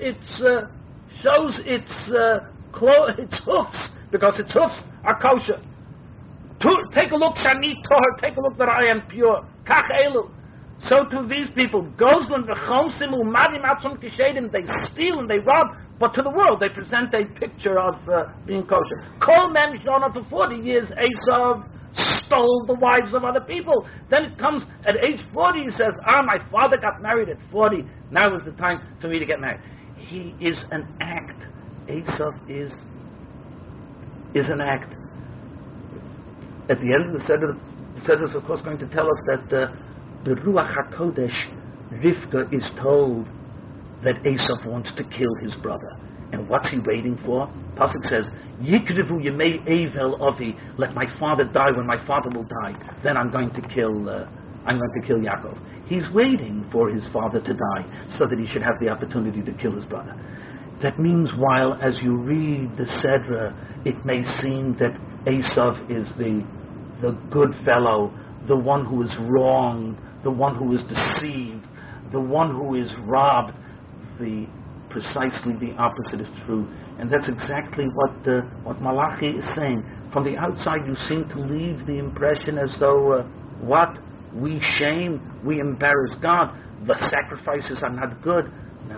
its hoofs, because its hoofs are kosher. Take a look, Shani Toher. Take a look that I am pure. Kach elu. So to these people, Gozlan v'chomsim u'madim atzum kishedim. They steal and they rob, but to the world they present a picture of being kosher. Kol mem shona, for 40 years, Esav stole the wives of other people. Then it comes at age 40. He says, my father got married at 40. Now is the time for me to get married. He is an act. Esav is an act. At the end of the Sedra is of course going to tell us that the Ruach HaKodesh, Rivka, is told that Esav wants to kill his brother. And what's he waiting for? Pasuk says, Yikrivu Yemei Evel Avi, let my father die when my father will die. Then I'm going to kill Yaakov. He's waiting for his father to die so that he should have the opportunity to kill his brother. That means while as you read the Sedra, it may seem that Esav is the good fellow, the one who is wronged, the one who is deceived, the one who is robbed. The precisely the opposite is true. And that's exactly what Malachi is saying. From the outside, you seem to leave the impression as though, we shame, we embarrass God. The sacrifices are not good. No.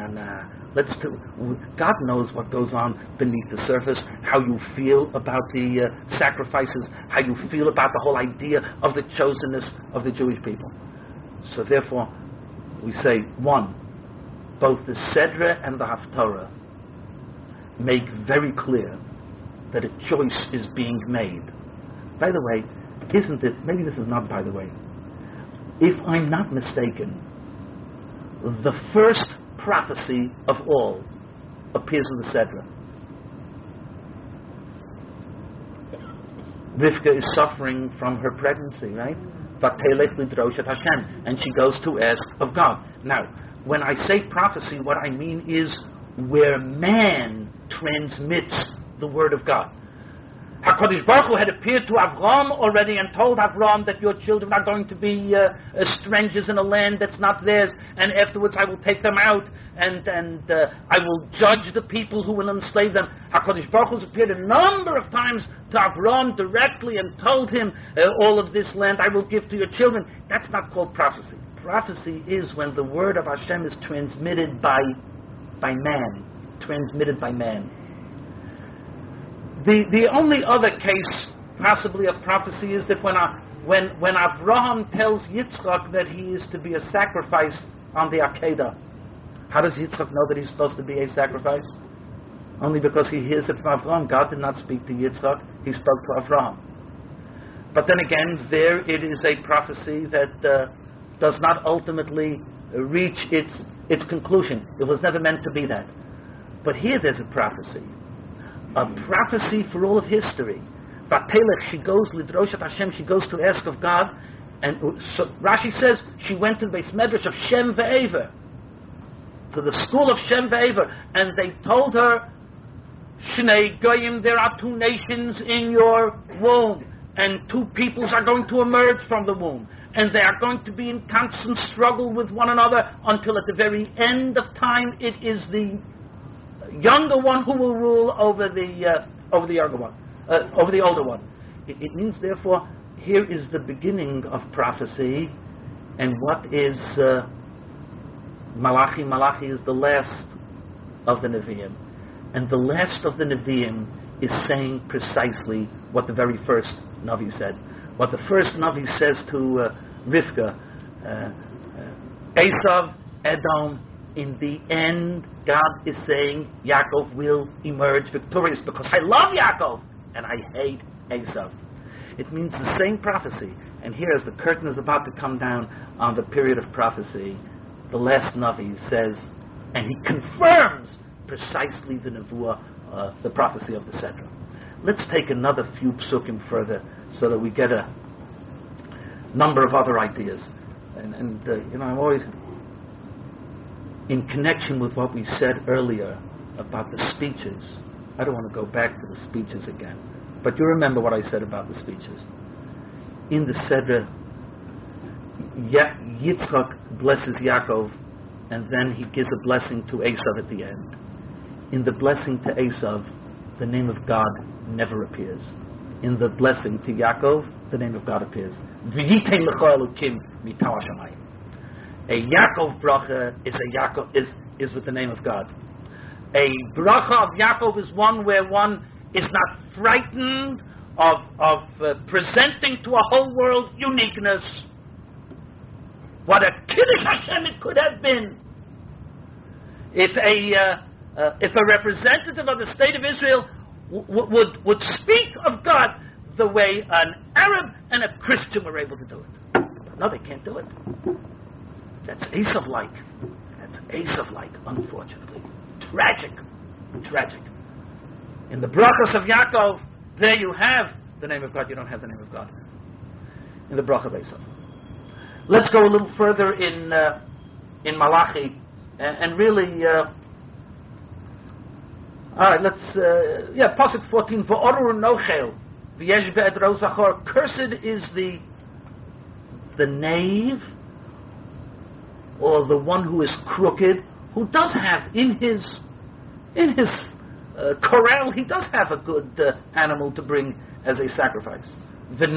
God knows what goes on beneath the surface, how you feel about the sacrifices, how you feel about the whole idea of the chosenness of the Jewish people. So therefore, we say, one, both the Sedra and the Haftarah make very clear that a choice is being made. By the way, isn't it, maybe this is not by the way, if I'm not mistaken, the first prophecy of all appears in the Sedra. Rivka is suffering from her pregnancy, right? And she goes to ask of God. Now, when I say prophecy, what I mean is where man transmits the word of God. HaKadosh Baruch Hu had appeared to Avram already and told Avram that your children are going to be strangers in a land that's not theirs, and afterwards I will take them out and I will judge the people who will enslave them. HaKadosh Baruch Hu has appeared a number of times to Avram directly and told him, all of this land I will give to your children. That's not called prophecy. Prophecy is when the word of Hashem is transmitted by man. Transmitted by man. The only other case, possibly of prophecy, is that when Avraham tells Yitzchak that he is to be a sacrifice on the Akedah, how does Yitzchak know that he's supposed to be a sacrifice? Only because he hears it from Avraham. God did not speak to Yitzchak, he spoke to Avraham. But then again, there it is a prophecy that does not ultimately reach its conclusion. It was never meant to be that. But here there's a prophecy for all of history. Vatelech, she goes lidroshat Hashem, she goes to ask of God, and so Rashi says she went to the Beis Medrash of Shem ve'Ever, to the school of Shem ve'Ever, and they told her, Shnei Goyim, there are two nations in your womb, and two peoples are going to emerge from the womb, and they are going to be in constant struggle with one another until at the very end of time it is the younger one who will rule over the younger one, over the older one. It means, therefore, here is the beginning of prophecy, and what is Malachi? Malachi is the last of the Nevi'im, and the last of the Nevi'im is saying precisely what the very first Navi said. What the first Navi says to Rivka, Esav, Edom. In the end, God is saying Yaakov will emerge victorious because I love Yaakov and I hate Esav. It means the same prophecy. And here, as the curtain is about to come down on the period of prophecy, the last Navi says, and he confirms precisely the Nevuah, the prophecy of the Sedra. Let's take another few psukim further so that we get a number of other ideas. And I'm always, in connection with what we said earlier about the speeches, I don't want to go back to the speeches again, but you remember what I said about the speeches. In the Sedra, Yitzchak blesses Yaakov, and then he gives a blessing to Esav at the end. In the blessing to Esav, the name of God never appears. In the blessing to Yaakov, the name of God appears. V'yitein lecha Elokim mitav hashamayim. A Yaakov bracha is with the name of God. A bracha of Yaakov is one where one is not frightened of presenting to a whole world uniqueness. What a Kiddush Hashem it could have been if a representative of the state of Israel would speak of God the way an Arab and a Christian were able to do it. No, they can't do it. That's Esav-like. Unfortunately. Tragic. In the brachas of Yaakov, there you have the name of God. You don't have the name of God in the bracha of Esav. Let's go a little further in Malachi, and really, all right. Let's pasuk 14. V'orur nochel v'yesh be'edro zachor. Cursed is the knave, or the one who is crooked, who does have in his corral, he does have a good animal to bring as a sacrifice. But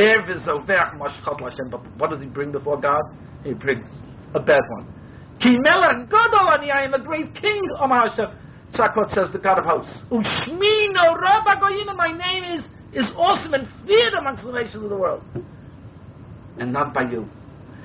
what does he bring before God? He brings a bad one. I am a great king, Omar Hashem. Tzakot says, the God of hosts. My name is awesome and feared amongst the nations of the world. And not by you.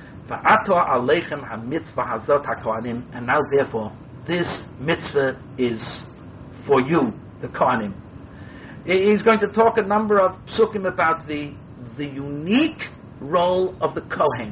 And now therefore, this mitzvah is for you, the Kohanim. He's going to talk a number of psukim about the unique role of the Kohen.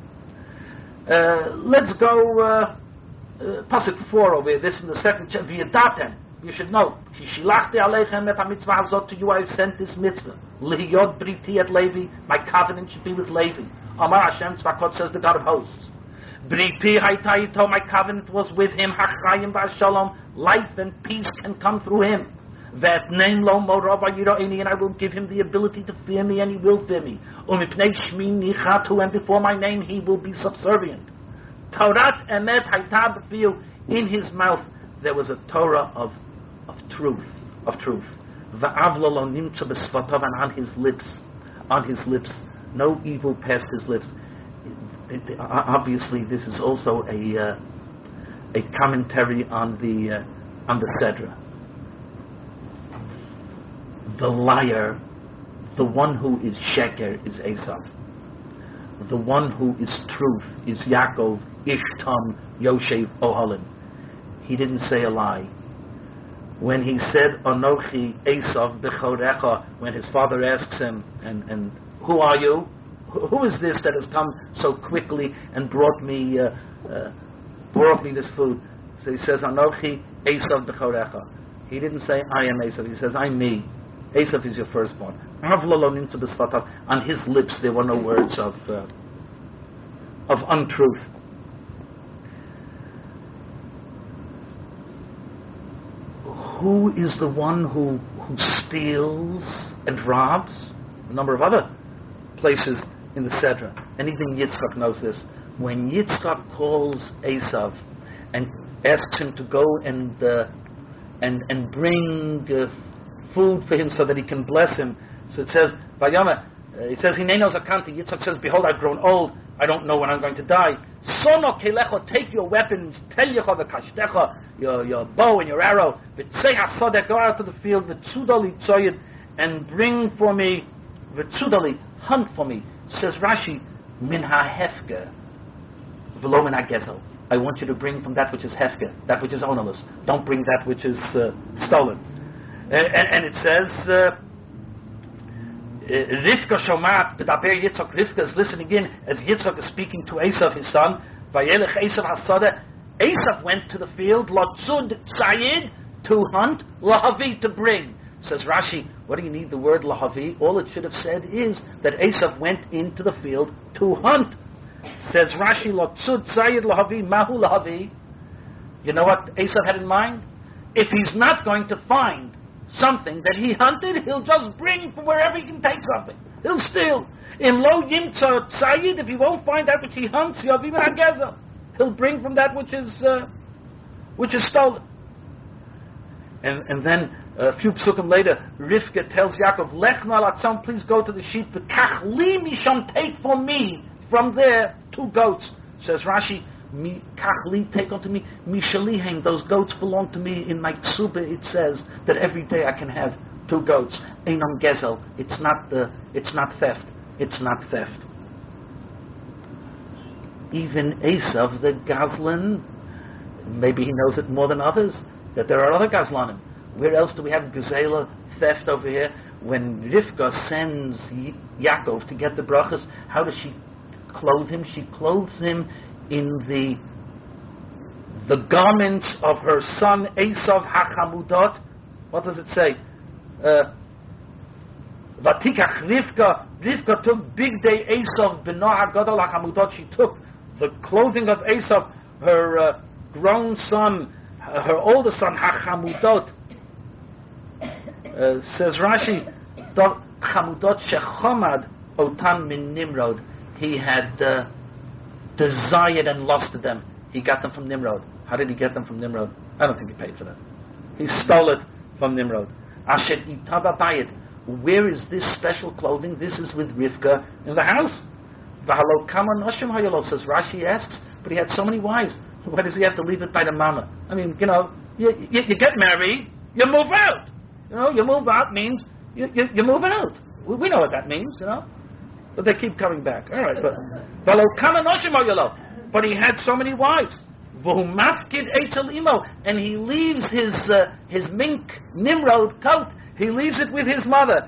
Let's go pasuk 4 over here. This in the second chapter. V'yadatem. You should know. Shilachti aleichem et ha-mitzvah hazot to you. I have sent this mitzvah. Lihiyot briti et Levi. My covenant should be with Levi. Amar Hashem Tzvakot says the God of hosts. Briti hayta ito. My covenant was with him. Hachayim v'ashalom. Life and peace can come through him. That name lo morov yiro'ini, and I will give him the ability to fear me, and he will fear me. Umipnei shmi nichatu, and before my name he will be subservient. Torat emet hayta b'fiu, in his mouth there was a Torah of truth. Va'avlo lo nimtza b'svatav, and on his lips, no evil passed his lips. Obviously, this is also a commentary on the Sedra. The liar, the one who is Sheker, is Esav. The one who is truth is Yaakov, Ishtam, Yoshev, Oholin. He didn't say a lie. When he said, Anochi, Esav, Bechorecha, when his father asks him, and who are you? Who is this that has come so quickly and brought me this food? So he says, Anochi, Esav, Bechorecha. He didn't say, I am Esav. He says, I'm me. Esav is your firstborn. On his lips there were no words of untruth. Who is the one who steals and robs? A number of other places in the Sedra. And even Yitzchak knows this. When Yitzchak calls Esav and asks him to go and bring food for him so that he can bless him. So it says, Vayama, it says, Hineinos Akanti. Yitzchak says, behold, I've grown old. I don't know when I'm going to die. Sono kelecho, take your weapons, telyecha v'kashtecha, your bow and your arrow. V'tzei hasadeh, go out to the field, v'tzudali tzoyed, and bring for me, v'tzudali, hunt for me. Says Rashi, min ha-hefke, v'lo min ha-gezel. I want you to bring from that which is hefke, that which is ownerless. Don't bring that which is stolen. And it says, Rivka shomat b'daber Yitzchak. Rivka is listening in as Yitzchak is speaking to Esav, his son. Vayelech Esav hasadeh. Esav went to the field, latzud tzayid, to hunt, lahavi, to bring. Says Rashi, what do you need the word lahavi? All it should have said is that Esav went into the field to hunt. Says Rashi, latzud tzayid lahavi, mahu lahavi. You know what Esav had in mind? If he's not going to find something that he hunted, he'll just bring from wherever he can take something. He'll steal. In lo yimtza tzayid, if he won't find that which he hunts, he'll bring from that which is stolen. And then a few psukim later, Rivka tells Yaakov, Lech na latzam, please go to the sheep. V'kach li misham, take for me from there 2 goats. Says Rashi, Kachli, take unto me, Mishalihem, those goats belong to me. In my ksuba it says that every day I can have 2 goats. Einam gezel, it's not theft. It's not theft. Even Esav, the Gazlan, maybe he knows it more than others, that there are other Gazlanim. Where else do we have Gazela, theft over here? When Rivka sends Yaakov to get the brachas, how does she clothe him? She clothes him in the garments of her son Esav hachamudot. What does it say? Vatikach Rivka took big day Esav b'no hagadol hachamudot. She took the clothing of Esav, her grown son, her older son hachamudot. Says Rashi, chamudot shechomad otan min Nimrod. He had desired and lusted them. He got them from Nimrod. How did he get them from Nimrod? I don't think he paid for them. He stole it from Nimrod. Asher itaba bayit. Where is this special clothing? This is with Rivka in the house. V'halo kama noshim hayalo, says Rashi asks, but he had so many wives. Why does he have to leave it by the mama? I mean, you get married, you move out. You move out means you move out. We know what that means, But they keep coming back. All right, but v'halo kama noshim hayalo. But he had so many wives. And he leaves his mink Nimrod coat. He leaves it with his mother.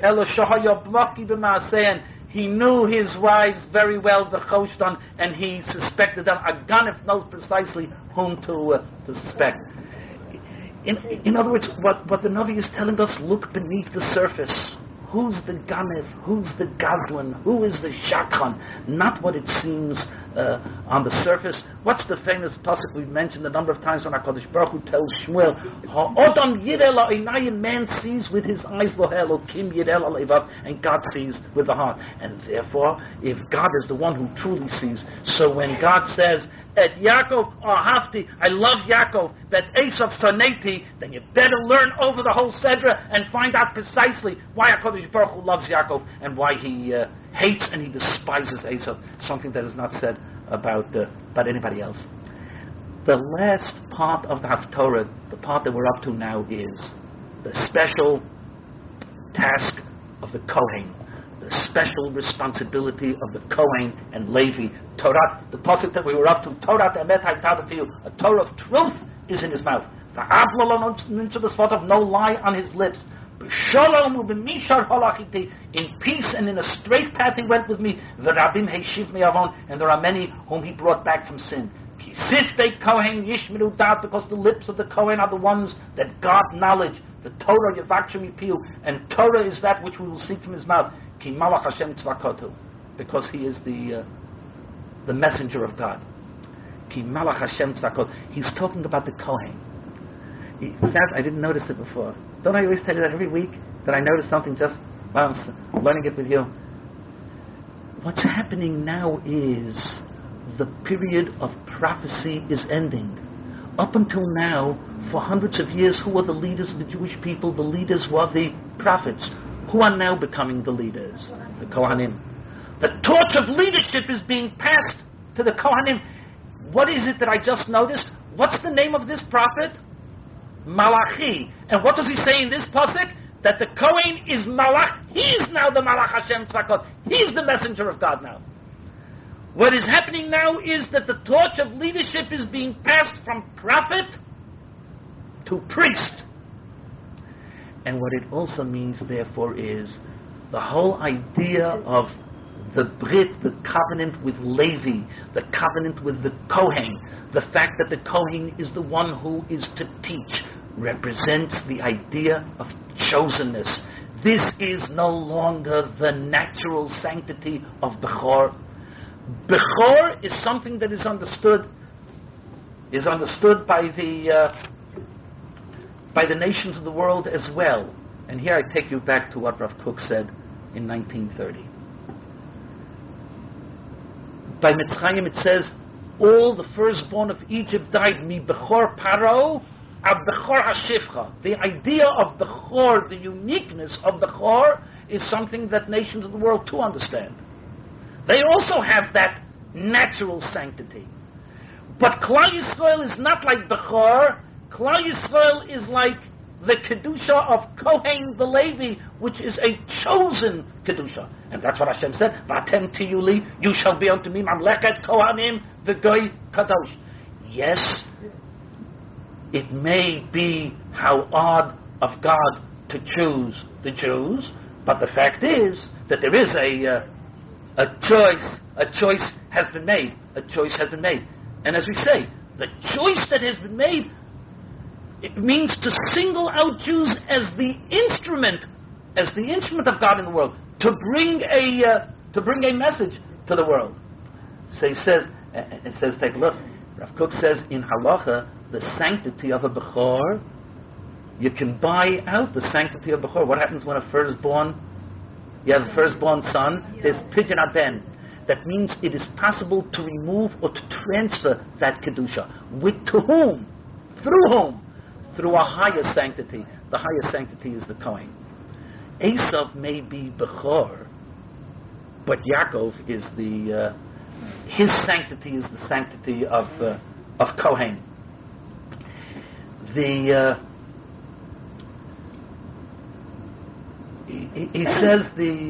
He knew his wives very well, the Choshtan, and he suspected them. Aganif knows precisely whom to suspect. In other words, what the Navi is telling us, look beneath the surface. Who's the Ganef? Who's the Gazlan? Who is the Shakhan? Not what it seems on the surface. What's the famous pasuk we've mentioned a number of times when HaKadosh Baruch Hu tells Shmuel, Ha'odam yireh la'inayin, man sees with his eyes, Elokim yireh la'levav, and God sees with the heart. And therefore, if God is the one who truly sees, so when God says, Et Yaakov ahavti, I love Yaakov, that Esav soneti, then you better learn over the whole Sedra and find out precisely why HaKadosh Baruch Hu loves Yaakov and why he hates and he despises Esav, something that is not said about anybody else. The last part of the Haftorah, the part that we're up to now, is the special task of the Kohen, the special responsibility of the Kohen and Levi. Torah, the pasuk that we were up to, Torah Emet Haytadafiyu, a Torah of truth is in his mouth. No lie on his lips. In peace and in a straight path he went with me. And there are many whom he brought back from sin. Because the lips of the Kohen are the ones that guard knowledge. The Torah Yevakshim Yipiu, and Torah is that which we will seek from his mouth. Because he is the messenger of God. He's talking about the Kohen. I didn't notice it before. Don't I always tell you that every week? That I notice something just while I'm learning it with you? What's happening now is the period of prophecy is ending. Up until now, for hundreds of years, who were the leaders of the Jewish people? The leaders were the prophets. Who are now becoming the leaders? The Kohanim. The torch of leadership is being passed to the Kohanim. What is it that I just noticed? What's the name of this prophet? Malachi. And what does he say in this pasuk? That the Kohen is Malach. He is now the Malach Hashem Tzvakot. He is the messenger of God now. What is happening now is that the torch of leadership is being passed from prophet to priest. And what it also means, therefore, is the whole idea of the Brit, the covenant with Levi, the covenant with the Kohen, the fact that the Kohen is the one who is to teach, represents the idea of chosenness. This is no longer the natural sanctity of Bechor. Bechor is something that is understood by the nations of the world as well. And here I take you back to what Rav Kook said in 1930. By Mitzrayim it says, all the firstborn of Egypt died, mi Bechor Paro, ab Bechor HaShifcha. The idea of Bechor, the uniqueness of Bechor, is something that nations of the world too understand. They also have that natural sanctity. But Klal Yisrael is not like Bechor. Klal Yisrael is like the Kedusha of Kohen the Levi, which is a chosen Kedusha. And that's what Hashem said, V'atem tiyuli, you shall be unto me, Mamleket Kohanim, v'goy Kadosh. Yes, it may be how odd of God to choose the Jews, but the fact is that there is a choice has been made. A choice has been made. And as we say, the choice that has been made, it means to single out Jews as the instrument of God in the world, to bring a message to the world. So it says, take a look. Rav Kook says in Halacha, the sanctity of a Bechor, you can buy out the sanctity of Bechor. What happens when you have a firstborn son? There's Pidyon Ben. That means it is possible to remove or to transfer that Kedusha. To whom? Through whom? Through a higher sanctity. The higher sanctity is the Kohen. Esav may be Bechor, but Yaakov is his sanctity is the sanctity of Kohen. He says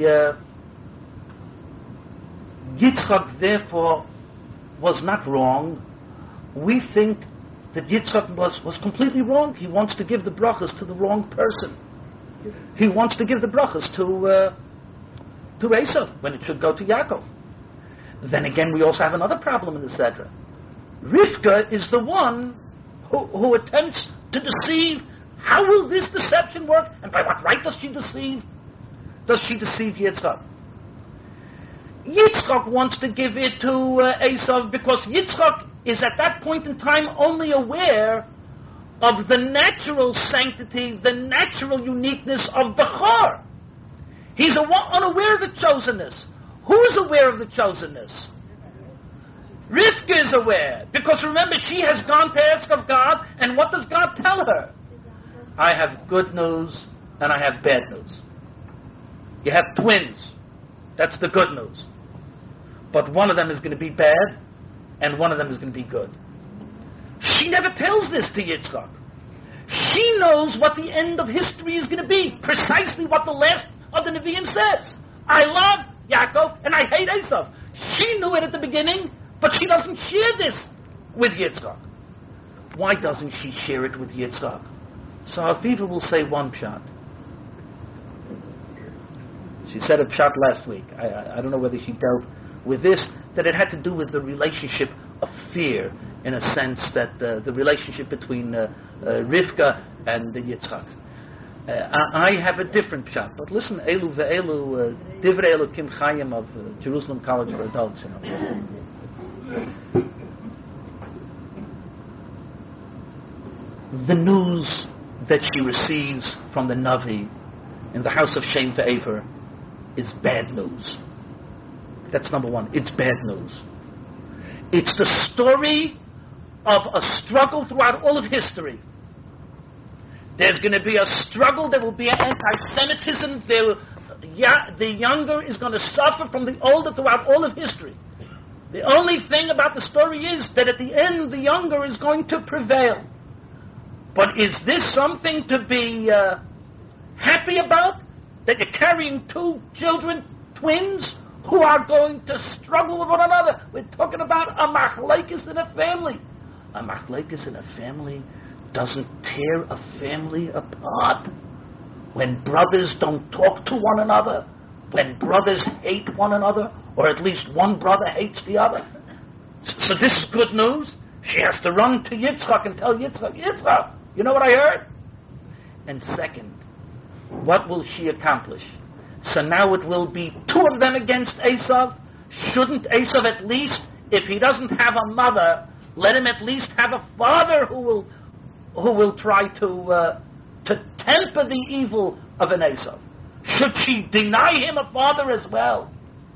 Yitzchak therefore was not wrong. We think that Yitzchak was completely wrong. He wants to give the brachas to the wrong person. He wants to give the brachas to Esav when it should go to Yaakov. Then again, we also have another problem in the Sedra. Rivka is the one who attempts to deceive. How will this deception work? And by what right does she deceive? Does she deceive Yitzchak? Yitzchak wants to give it to Esav because Yitzchak is at that point in time only aware of the natural sanctity, the natural uniqueness of Bechor. He's unaware of the chosenness. Who is aware of the chosenness? Rivka is aware, because remember, she has gone to ask of God, and what does God tell her? I have good news and I have bad news. You have twins. That's the good news. But one of them is going to be bad, and one of them is going to be good. She never tells this to Yitzchak. She knows what the end of history is going to be, precisely what the last of the Nevi'im says. I love Yaakov and I hate Esav. She knew it at the beginning, but she doesn't share this with Yitzchak. Why doesn't she share it with Yitzchak? So Aviva will say one pshat. She said a pshat last week. I don't know whether she dealt with this, that it had to do with the relationship of fear, in a sense that the relationship between Rivka and Yitzchak. I have a different pshat, but listen, Elu ve'elu, Divrei Elokim Chaim of Jerusalem College for Adults. The news that she receives from the Navi in the house of Shem ve'Aver is bad news. That's number one. It's bad news. It's the story of a struggle throughout all of history. There's going to be a struggle. There will be an anti-Semitism. The younger is going to suffer from the older throughout all of history. The only thing about the story is that at the end, the younger is going to prevail. But is this something to be happy about? That you're carrying two children, twins, who are going to struggle with one another? We're talking about a machlekes in a family. A machlekes in a family doesn't tear a family apart. When brothers don't talk to one another, when brothers hate one another, or at least one brother hates the other. So this is good news. She has to run to Yitzchak and tell Yitzchak, Yitzchak, you know what I heard? And second, what will she accomplish? So now it will be two of them against Esav. Shouldn't Esav at least, if he doesn't have a mother, let him at least have a father who will try to temper the evil of an Esav? Should she deny him a father as well?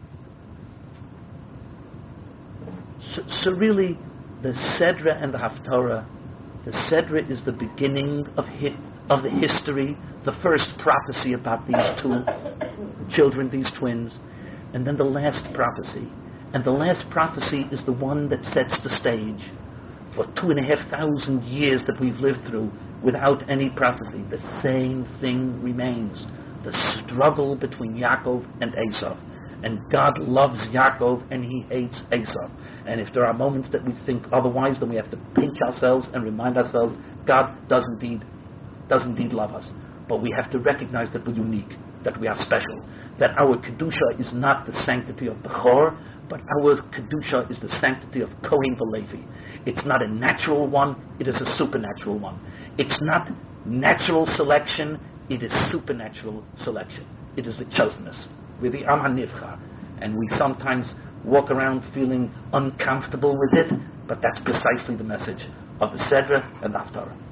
So really, the Sedra and the Haftarah, the Sedra is the beginning of the history, the first prophecy about these two children, these twins, and then the last prophecy. And the last prophecy is the one that sets the stage for 2,500 years that we've lived through without any prophecy. The same thing remains. The struggle between Yaakov and Esav. And God loves Yaakov and he hates Esav. And if there are moments that we think otherwise, then we have to pinch ourselves and remind ourselves God does indeed love us. But we have to recognize that we're unique, that we are special, that our Kedusha is not the sanctity of Bechor, but our Kedusha is the sanctity of Kohen V'Levi. It's not a natural one, it is a supernatural one. It's not natural selection, it is supernatural selection. It is the chosenness. We're the Am HaNivcha. And we sometimes walk around feeling uncomfortable with it, but that's precisely the message of the Sedra and the Haftarah.